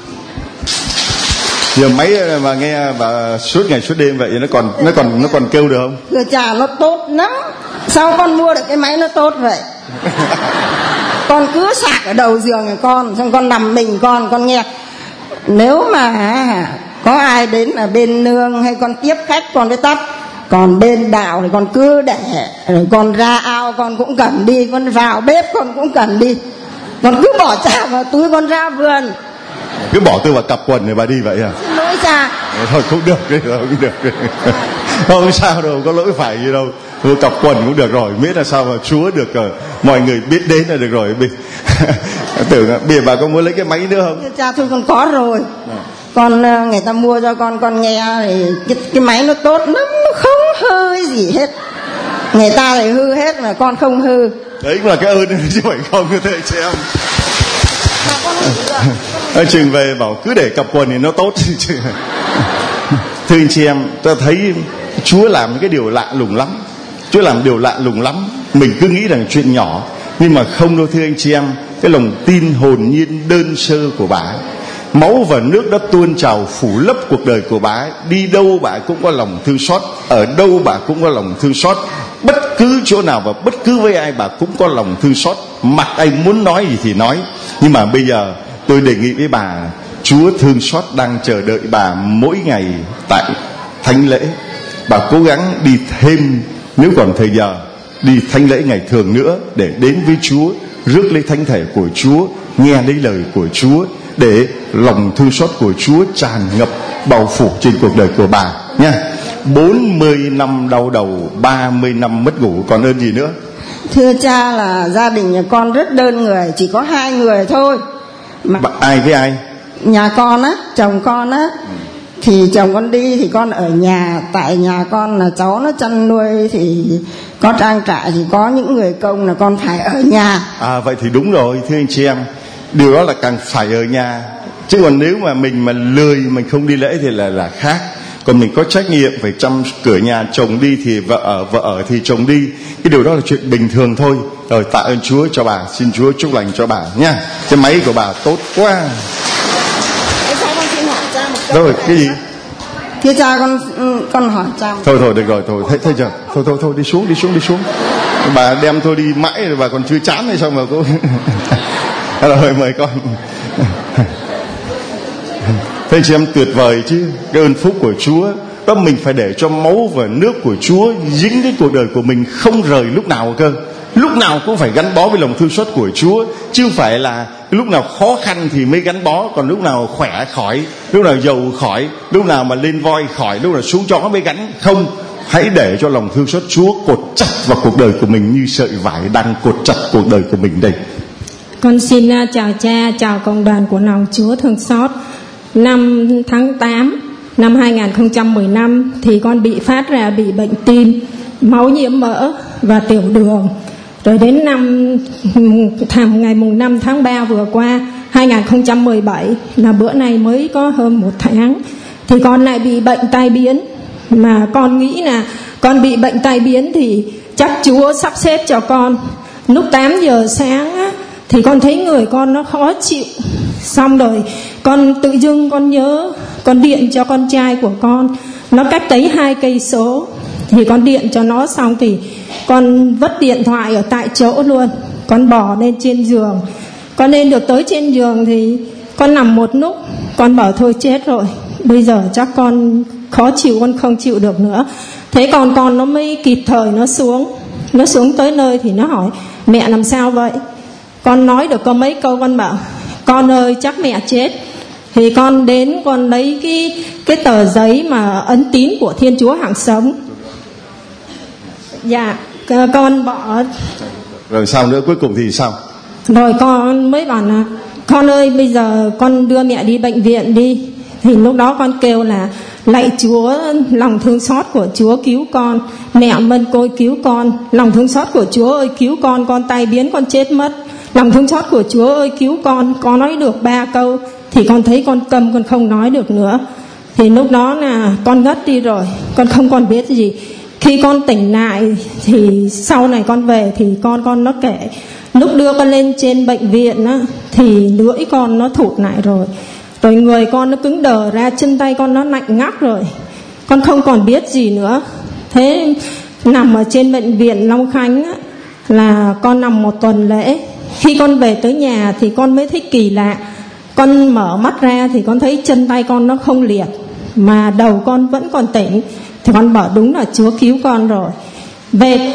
Giờ máy mà nghe bà suốt ngày suốt đêm vậy, nó còn nó còn nó còn kêu được không? Thưa cha, nó tốt lắm. Sao con mua được cái máy nó tốt vậy? Con cứ sạc ở đầu giường của con, xong con nằm mình con con nghe. Nếu mà có ai đến ở bên nương hay con tiếp khách con mới tắt. Còn bên đạo thì con cứ để, rồi con ra ao con cũng cần đi, con vào bếp con cũng cần đi. Con cứ bỏ cha vào túi, con ra vườn. Cứ bỏ tôi vào cặp quần này bà đi vậy à? Xin lỗi cha. Thôi cũng được đấy, không được đấy. Không sao đâu, có lỗi phải gì đâu. Tôi cặp quần cũng được rồi, miễn là sao mà Chúa được uh, mọi người biết đến là được rồi. Tưởng bây bà có muốn lấy cái máy nữa không? Thưa cha, thôi con có rồi. À. Con người ta mua cho con con nghe thì cái, cái máy nó tốt lắm, nó không hư gì hết. Người ta thì hư hết mà con không hư. Đấy cũng là cái ơn chứ phải không thưa chị em. Ở trường về bảo cứ để cặp quần thì nó tốt. Thưa anh chị em, ta thấy Chúa làm cái điều lạ lùng lắm. Chúa làm điều lạ lùng lắm. Mình cứ nghĩ rằng chuyện nhỏ, nhưng mà không đâu thưa anh chị em. Cái lòng tin hồn nhiên đơn sơ của bà, Máu và nước đã tuôn trào phủ lấp cuộc đời của bà ấy. Đi đâu bà cũng có lòng thương xót, ở đâu bà cũng có lòng thương xót, bất cứ chỗ nào và bất cứ với ai bà cũng có lòng thương xót. Mặc anh muốn nói gì thì nói. Nhưng mà bây giờ tôi đề nghị với bà, Chúa thương xót đang chờ đợi bà mỗi ngày tại thánh lễ. Bà cố gắng đi thêm, nếu còn thời giờ, đi thánh lễ ngày thường nữa, để đến với Chúa, rước lấy thánh thể của Chúa, nghe lấy lời của Chúa, để lòng thương xót của Chúa tràn ngập bao phủ trên cuộc đời của bà nha. Bốn mươi năm đau đầu, ba mươi năm mất ngủ, còn ơn gì nữa? Thưa cha, là gia đình nhà con rất đơn người, chỉ có hai người thôi. Mà Bà, ai với ai? nhà con á, chồng con á, thì chồng con đi thì con ở nhà. Tại nhà con là cháu nó chăn nuôi, thì có trang trại thì có những người công là con phải ở nhà. À vậy thì đúng rồi thưa anh chị em, điều đó là càng phải ở nhà. Chứ còn nếu mà mình mà lười, mình không đi lễ thì là là khác. Còn mình có trách nhiệm phải chăm cửa nhà, chồng đi thì vợ ở, vợ ở thì chồng đi. Cái điều đó là chuyện bình thường thôi. Rồi tạ ơn Chúa cho bà, xin Chúa chúc lành cho bà nha. Cái máy của bà tốt quá. Sao con xin hỏi cha một câu? Rồi cái gì? Thưa cha, con con hỏi cha. Thôi thôi được rồi, thôi thấy thấy chưa? Thôi thôi thôi đi xuống, đi xuống, đi xuống. Bà đem tôi đi mãi rồi bà còn chưa chán hay sao mà cô? Rồi mời con. Thế chị em tuyệt vời chứ. Cái ơn phúc của Chúa đó, mình phải để cho máu và nước của Chúa dính đến cuộc đời của mình, không rời lúc nào cơ. Lúc nào cũng phải gắn bó với lòng thương xót của Chúa, chứ không phải là lúc nào khó khăn thì mới gắn bó, còn lúc nào khỏe khỏi, lúc nào giàu khỏi, lúc nào mà lên voi khỏi, lúc nào xuống chó mới gắn. Không, hãy để cho lòng thương xót Chúa cột chặt vào cuộc đời của mình như sợi vải đang cột chặt cuộc đời của mình đây. Con xin chào cha, chào cộng đoàn của lòng Chúa thương xót. Năm tháng tám năm hai không một năm thì con bị phát ra bị bệnh tim, máu nhiễm mỡ và tiểu đường. Rồi đến năm tháng ngày mùng năm tháng ba vừa qua hai không một bảy, là bữa nay mới có hơn một tháng, thì con lại bị bệnh tai biến. Mà con nghĩ là con bị bệnh tai biến thì chắc Chúa sắp xếp cho con. Lúc tám giờ sáng á, thì con thấy người con nó khó chịu. Xong rồi con tự dưng con nhớ, con điện cho con trai của con, nó cách đấy hai cây số. Thì con điện cho nó xong thì con vứt điện thoại ở tại chỗ luôn. Con bỏ lên trên giường. Con lên được tới trên giường thì con nằm một lúc, con bảo thôi chết rồi, bây giờ chắc con khó chịu, con không chịu được nữa. Thế còn con nó mới kịp thời nó xuống. Nó xuống tới nơi thì nó hỏi mẹ làm sao vậy. Con nói được có mấy câu, con bảo con ơi chắc mẹ chết. Thì con đến con lấy cái cái tờ giấy mà ấn tín của Thiên Chúa Hàng Sống. Dạ, con bỏ. Rồi sao nữa, cuối cùng thì sao? Rồi con mới bảo là con ơi bây giờ con đưa mẹ đi bệnh viện đi. Thì lúc đó con kêu là lạy Chúa, lòng thương xót của Chúa cứu con. Mẹ Mân Côi cứu con. Lòng thương xót của Chúa ơi cứu con, con tai biến con chết mất. Lòng thương xót của Chúa ơi cứu con. Con nói được ba câu thì con thấy con câm, con không nói được nữa. Thì lúc đó là con ngất đi rồi, con không còn biết gì. Khi con tỉnh lại thì sau này con về thì con con nó kể lúc đưa con lên trên bệnh viện á, thì lưỡi con nó thụt lại rồi. Rồi người con nó cứng đờ ra, chân tay con nó lạnh ngắt rồi. Con không còn biết gì nữa. Thế nằm ở trên bệnh viện Long Khánh á, là con nằm một tuần lễ. Khi con về tới nhà thì con mới thấy kỳ lạ. Con mở mắt ra thì con thấy chân tay con nó không liệt, mà đầu con vẫn còn tỉnh. Thì con bảo đúng là Chúa cứu con rồi. Về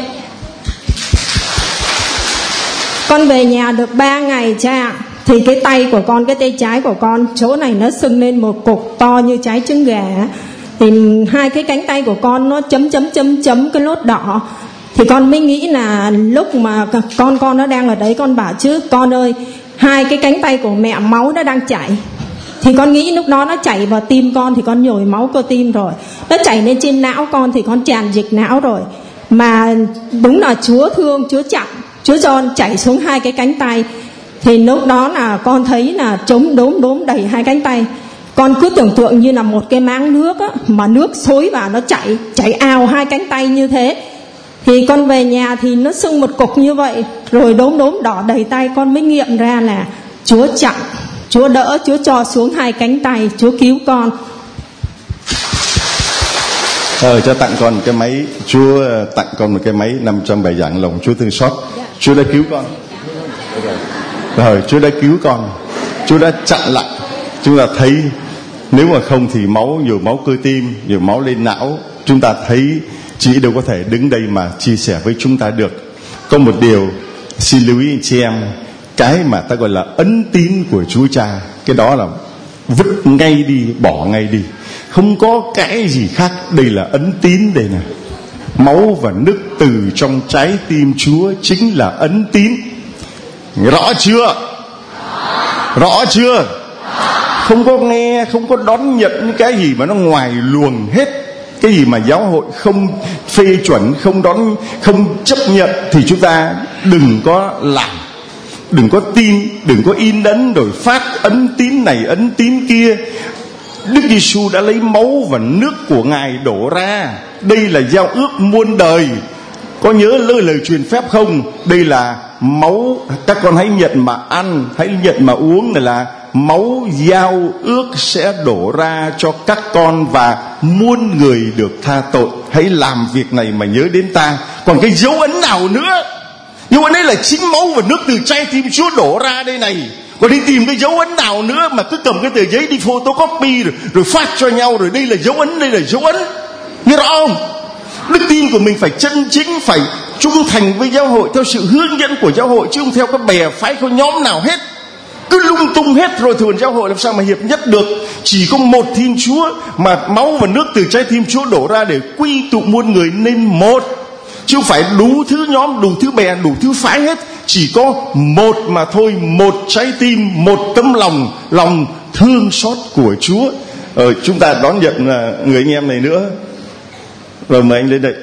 con về nhà được ba ngày cha, thì cái tay của con, cái tay trái của con, chỗ này nó sưng lên một cục to như trái trứng gà. Thì hai cái cánh tay của con nó chấm chấm chấm chấm cái lốt đỏ. Thì con mới nghĩ là lúc mà con con nó đang ở đấy, con bảo chứ con ơi, hai cái cánh tay của mẹ máu nó đang chảy. Thì con nghĩ lúc đó nó chảy vào tim con thì con nhồi máu cơ tim rồi. Nó chảy lên trên não con thì con tràn dịch não rồi. Mà đúng là Chúa thương, Chúa chặn, Chúa cho chảy xuống hai cái cánh tay. Thì lúc đó là con thấy là trống đốm đốm đầy hai cánh tay. Con cứ tưởng tượng như là một cái máng nước á, mà nước xối vào nó chảy, chảy ào hai cánh tay như thế. Thì con về nhà thì nó sưng một cục như vậy, rồi đốm đốm đỏ đầy tay. Con mới nghiệm ra là Chúa chặn, Chúa đỡ, Chúa cho xuống hai cánh tay, Chúa cứu con. Ờ, cho tặng con cái máy, Chúa tặng con một cái máy nằm trong bài giảng lòng Chúa thương xót. Chúa đã cứu con. Rồi, Chúa đã cứu con. Chúa đã chặn lại. Chúng ta thấy nếu mà không thì máu, nhiều máu cơ tim, nhiều máu lên não, chúng ta thấy chị đâu có thể đứng đây mà chia sẻ với chúng ta được. Có một điều xin lưu ý anh chị em, cái mà ta gọi là ấn tín của Chúa Cha, cái đó là vứt ngay đi, bỏ ngay đi, không có cái gì khác. Đây là ấn tín đây nè. Máu và nước từ trong trái tim Chúa chính là ấn tín. Rõ chưa? Rõ chưa? Không có nghe, không có đón nhận những cái gì mà nó ngoài luồng hết. Cái gì mà giáo hội không phê chuẩn, không đón, không chấp nhận thì chúng ta đừng có làm, đừng có tin, đừng có in ấn rồi phát ấn tín này ấn tín kia. Đức Giêsu đã lấy máu và nước của Ngài đổ ra. Đây là giao ước muôn đời. Có nhớ lời lời truyền phép không? Đây là máu, các con hãy nhận mà ăn, hãy nhận mà uống. Này là máu giao ước sẽ đổ ra cho các con và muôn người được tha tội. Hãy làm việc này mà nhớ đến ta. Còn cái dấu ấn nào nữa? Dấu ấn ấy là chính máu và nước từ trái tim Chúa đổ ra đây này. Còn đi tìm cái dấu ấn nào nữa mà cứ cầm cái tờ giấy đi photocopy rồi, rồi phát cho nhau rồi đây là dấu ấn, đây là dấu ấn. Nghe rõ không? Đức tin của mình phải chân chính, phải trung thành với giáo hội theo sự hướng dẫn của giáo hội, chứ không theo các bè phái, có nhóm nào hết. Cứ lung tung hết rồi thường giáo hội làm sao mà hiệp nhất được. Chỉ có một Thiên Chúa mà máu và nước từ trái tim Chúa đổ ra để quy tụ muôn người nên một, chứ không phải đủ thứ nhóm, đủ thứ bè, đủ thứ phái hết. Chỉ có một mà thôi, một trái tim, một tấm lòng, lòng thương xót của Chúa. Ờ, chúng ta đón nhận người anh em này nữa. Rồi mời anh lên đây.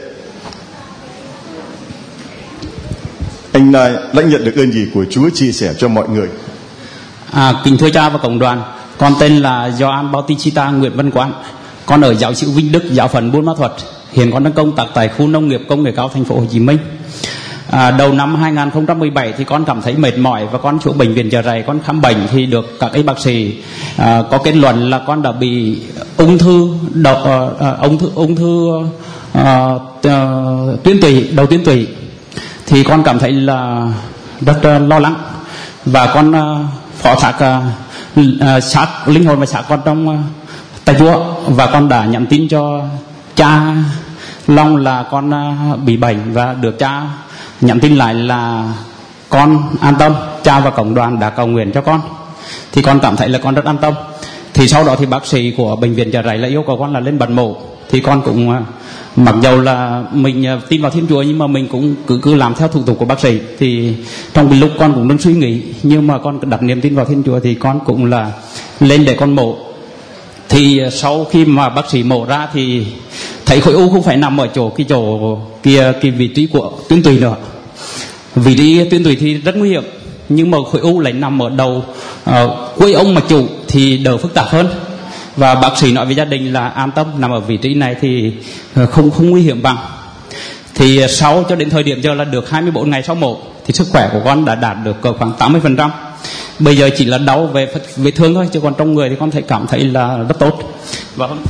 Anh đã nhận được ơn gì của Chúa chia sẻ cho mọi người? À, kính thưa cha và cộng đoàn, con tên là Gioan Bautista Nguyễn Văn Quán. Con ở giáo xứ Vinh Đức, giáo phận Buôn Ma Thuột. Hiện con đang công tác tại khu nông nghiệp công nghệ cao thành phố Hồ Chí Minh. À, đầu năm hai không một bảy thì con cảm thấy mệt mỏi và con xuống bệnh viện Chợ Rẫy, con khám bệnh thì được các y bác sĩ à, có kết luận là con đã bị ung thư đầu, à, ung thư ung thư à, à, tuyến tụy, đầu tuyến tụy. Thì con cảm thấy là rất uh, lo lắng và con uh, phó thác uh, uh, xác linh hồn và xác con trong uh, tay Chúa, và con đã nhắn tin cho cha Long là con uh, bị bệnh và được cha nhắn tin lại là con an tâm, cha và cộng đoàn đã cầu nguyện cho con, thì con cảm thấy là con rất an tâm. Thì sau đó thì bác sĩ của bệnh viện Chợ Rẫy là yêu cầu con là lên bận mổ, thì con cũng uh, mặc dầu là mình tin vào Thiên Chúa nhưng mà mình cũng cứ cứ làm theo thủ tục của bác sĩ. Thì trong cái lúc con cũng đang suy nghĩ, nhưng mà con đặt niềm tin vào Thiên Chúa thì con cũng là lên để con mổ. Thì sau khi mà bác sĩ mổ ra thì thấy khối u không phải nằm ở chỗ cái chỗ kia, cái vị trí của tuyến tụy nữa. Vị trí tuyến tụy thì rất nguy hiểm, nhưng mà khối u lại nằm ở đầu uh, quây ông mạch chủ thì đỡ phức tạp hơn. Và bác sĩ nói với gia đình là an tâm, nằm ở vị trí này thì không không nguy hiểm bằng. Thì sau cho đến thời điểm giờ là được hai mươi bốn ngày sau mổ thì sức khỏe của con đã đạt được khoảng tám mươi phần trăm. Bây giờ chỉ là đau về vết thương thôi, chứ còn trong người thì con thấy cảm thấy là rất tốt. Và hôm,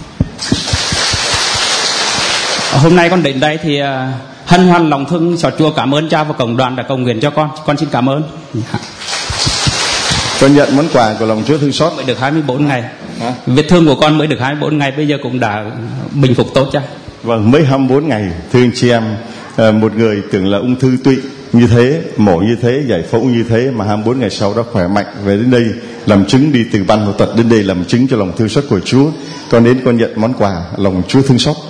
hôm nay con đến đây thì hân hoan lòng thương xót Chúa, cảm ơn cha và cộng đoàn đã cầu nguyện cho con. Con xin cảm ơn. Con nhận món quà của lòng Chúa thương xót mới được hai mươi bốn ngày. Hả? Vết thương của con mới được hai mươi bốn ngày, bây giờ cũng đã bình phục tốt cha. Vâng, mới hai mươi bốn ngày. Thưa anh chị em, một người tưởng là ung thư tụy như thế, mổ như thế, giải phẫu như thế mà hai mươi bốn ngày sau đó khỏe mạnh về đến đây làm chứng, đi từ ban phẫu thuật đến đây làm chứng cho lòng thương xót của Chúa. Con đến con nhận món quà lòng Chúa thương xót.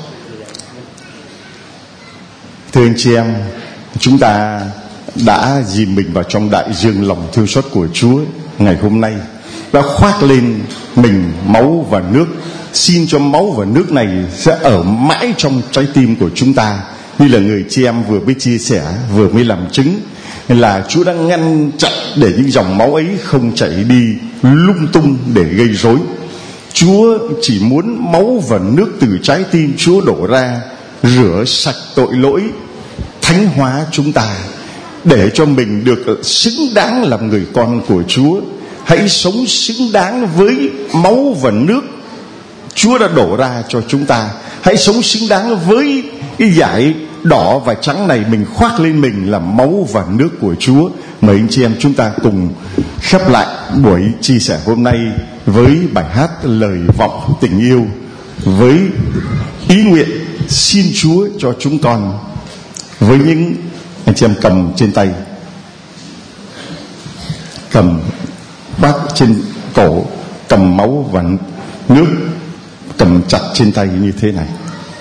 Thưa anh chị em, chúng ta đã dìm mình vào trong đại dương lòng thương xót của Chúa ngày hôm nay, đã khoác lên mình máu và nước. Xin cho máu và nước này sẽ ở mãi trong trái tim của chúng ta, như là người chị em vừa mới chia sẻ, vừa mới làm chứng là Chúa đang ngăn chặn để những dòng máu ấy không chảy đi lung tung để gây rối. Chúa chỉ muốn máu và nước từ trái tim Chúa đổ ra rửa sạch tội lỗi, thánh hóa chúng ta, để cho mình được xứng đáng làm người con của Chúa. hãy sống xứng đáng với máu và nước Chúa đã đổ ra cho chúng ta. Hãy sống xứng đáng với cái dải đỏ và trắng này, mình khoác lên mình là máu và nước của Chúa. Mời anh chị em chúng ta cùng khép lại buổi chia sẻ hôm nay với bài hát Lời Vọng Tình Yêu, với ý nguyện xin Chúa cho chúng con, với những anh chị em cầm trên tay, cầm bát trên cổ, cầm máu và nước cầm chặt trên tay như thế này.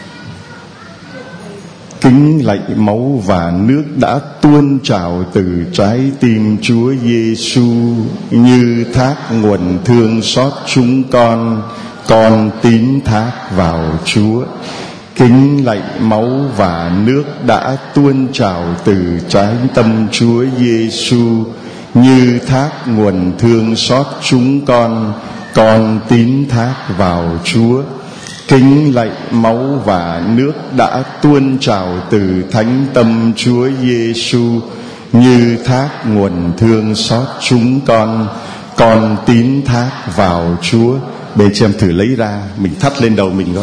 Kính lạy máu và nước đã tuôn trào từ trái tim Chúa Giêsu, như thác nguồn thương xót chúng con, con tín thác vào Chúa. Kính lạy máu và nước đã tuôn trào từ trái tâm Chúa Giêsu, như thác nguồn thương xót chúng con, con tín thác vào Chúa. Kính lạy máu và nước đã tuôn trào từ thánh tâm Chúa Giêsu, như thác nguồn thương xót chúng con, con tín thác vào Chúa. Để chị em thử lấy ra, mình thắt lên đầu mình coi.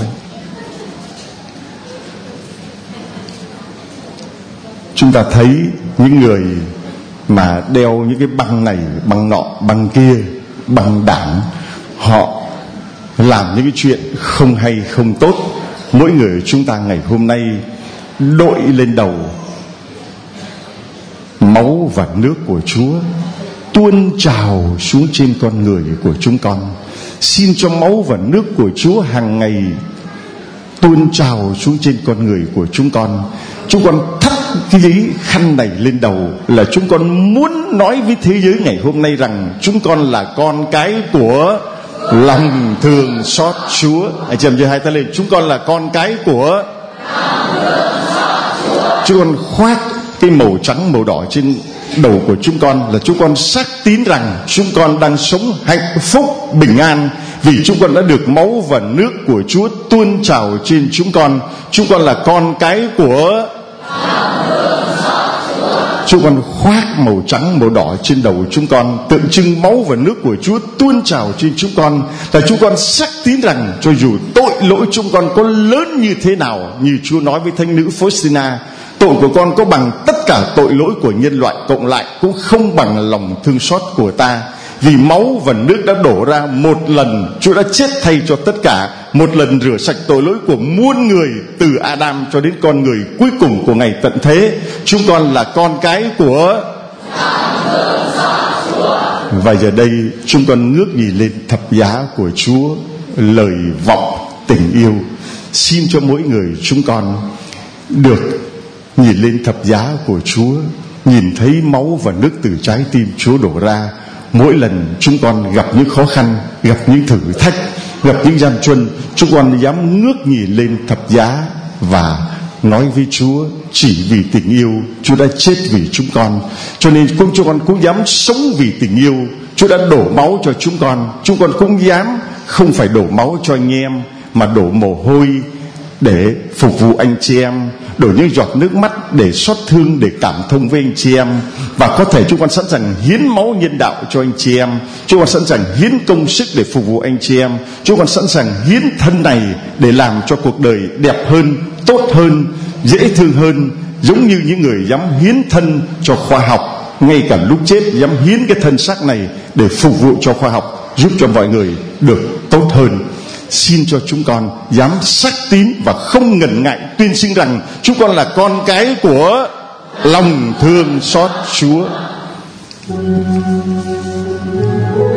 Chúng ta thấy những người mà đeo những cái băng này, băng nọ, băng kia, băng đảng, họ làm những cái chuyện không hay, không tốt. Mỗi người chúng ta ngày hôm nay đội lên đầu máu và nước của Chúa, tuôn trào xuống trên con người của chúng con. Xin cho máu và nước của Chúa hàng ngày tuôn trào xuống trên con người của chúng con. Chúng con thắt cái khăn này lên đầu là chúng con muốn nói với thế giới ngày hôm nay rằng chúng con là con cái của lòng thương xót Chúa. Anh chị em giơ hai tay lên. Chúng con là con cái của lòng thương xót Chúa. Chúng con khoác cái màu trắng màu đỏ trên đầu của chúng con là chúng con xác tín rằng chúng con đang sống hạnh phúc bình an, vì chúng con đã được máu và nước của Chúa tuôn trào trên chúng con. Chúng con là con cái của lòng thương xót Chúa. Chúng con khoác màu trắng màu đỏ trên đầu chúng con, tượng trưng máu và nước của Chúa tuôn trào trên chúng con, là chúng con xác tín rằng cho dù tội lỗi chúng con có lớn như thế nào, như Chúa nói với thánh nữ Faustina, tội của con có bằng tất cả tội lỗi của nhân loại cộng lại cũng không bằng lòng thương xót của ta. Vì máu và nước đã đổ ra một lần, Chúa đã chết thay cho tất cả, một lần rửa sạch tội lỗi của muôn người, từ Adam cho đến con người cuối cùng của ngày tận thế. Chúng con là con cái của và giờ đây chúng con ngước nhìn lên thập giá của Chúa, lời vọng tình yêu. Xin cho mỗi người chúng con được nhìn lên thập giá của Chúa, nhìn thấy máu và nước từ trái tim Chúa đổ ra. Mỗi lần chúng con gặp những khó khăn, gặp những thử thách, gặp những gian truân, chúng con dám ngước nhìn lên thập giá và nói với Chúa, chỉ vì tình yêu Chúa đã chết vì chúng con, cho nên chúng con cũng dám sống vì tình yêu. Chúa đã đổ máu cho chúng con, chúng con cũng dám không phải đổ máu cho anh em, mà đổ mồ hôi để phục vụ anh chị em, đổ những giọt nước mắt để xót thương, để cảm thông với anh chị em. Và có thể chúng con sẵn sàng hiến máu nhân đạo cho anh chị em, chúng con sẵn sàng hiến công sức để phục vụ anh chị em, chúng con sẵn sàng hiến thân này để làm cho cuộc đời đẹp hơn, tốt hơn, dễ thương hơn, giống như những người dám hiến thân cho khoa học, ngay cả lúc chết dám hiến cái thân xác này để phục vụ cho khoa học, giúp cho mọi người được tốt hơn. Xin cho chúng con dám xác tín và không ngần ngại tuyên xưng rằng chúng con là con cái của lòng thương xót Chúa.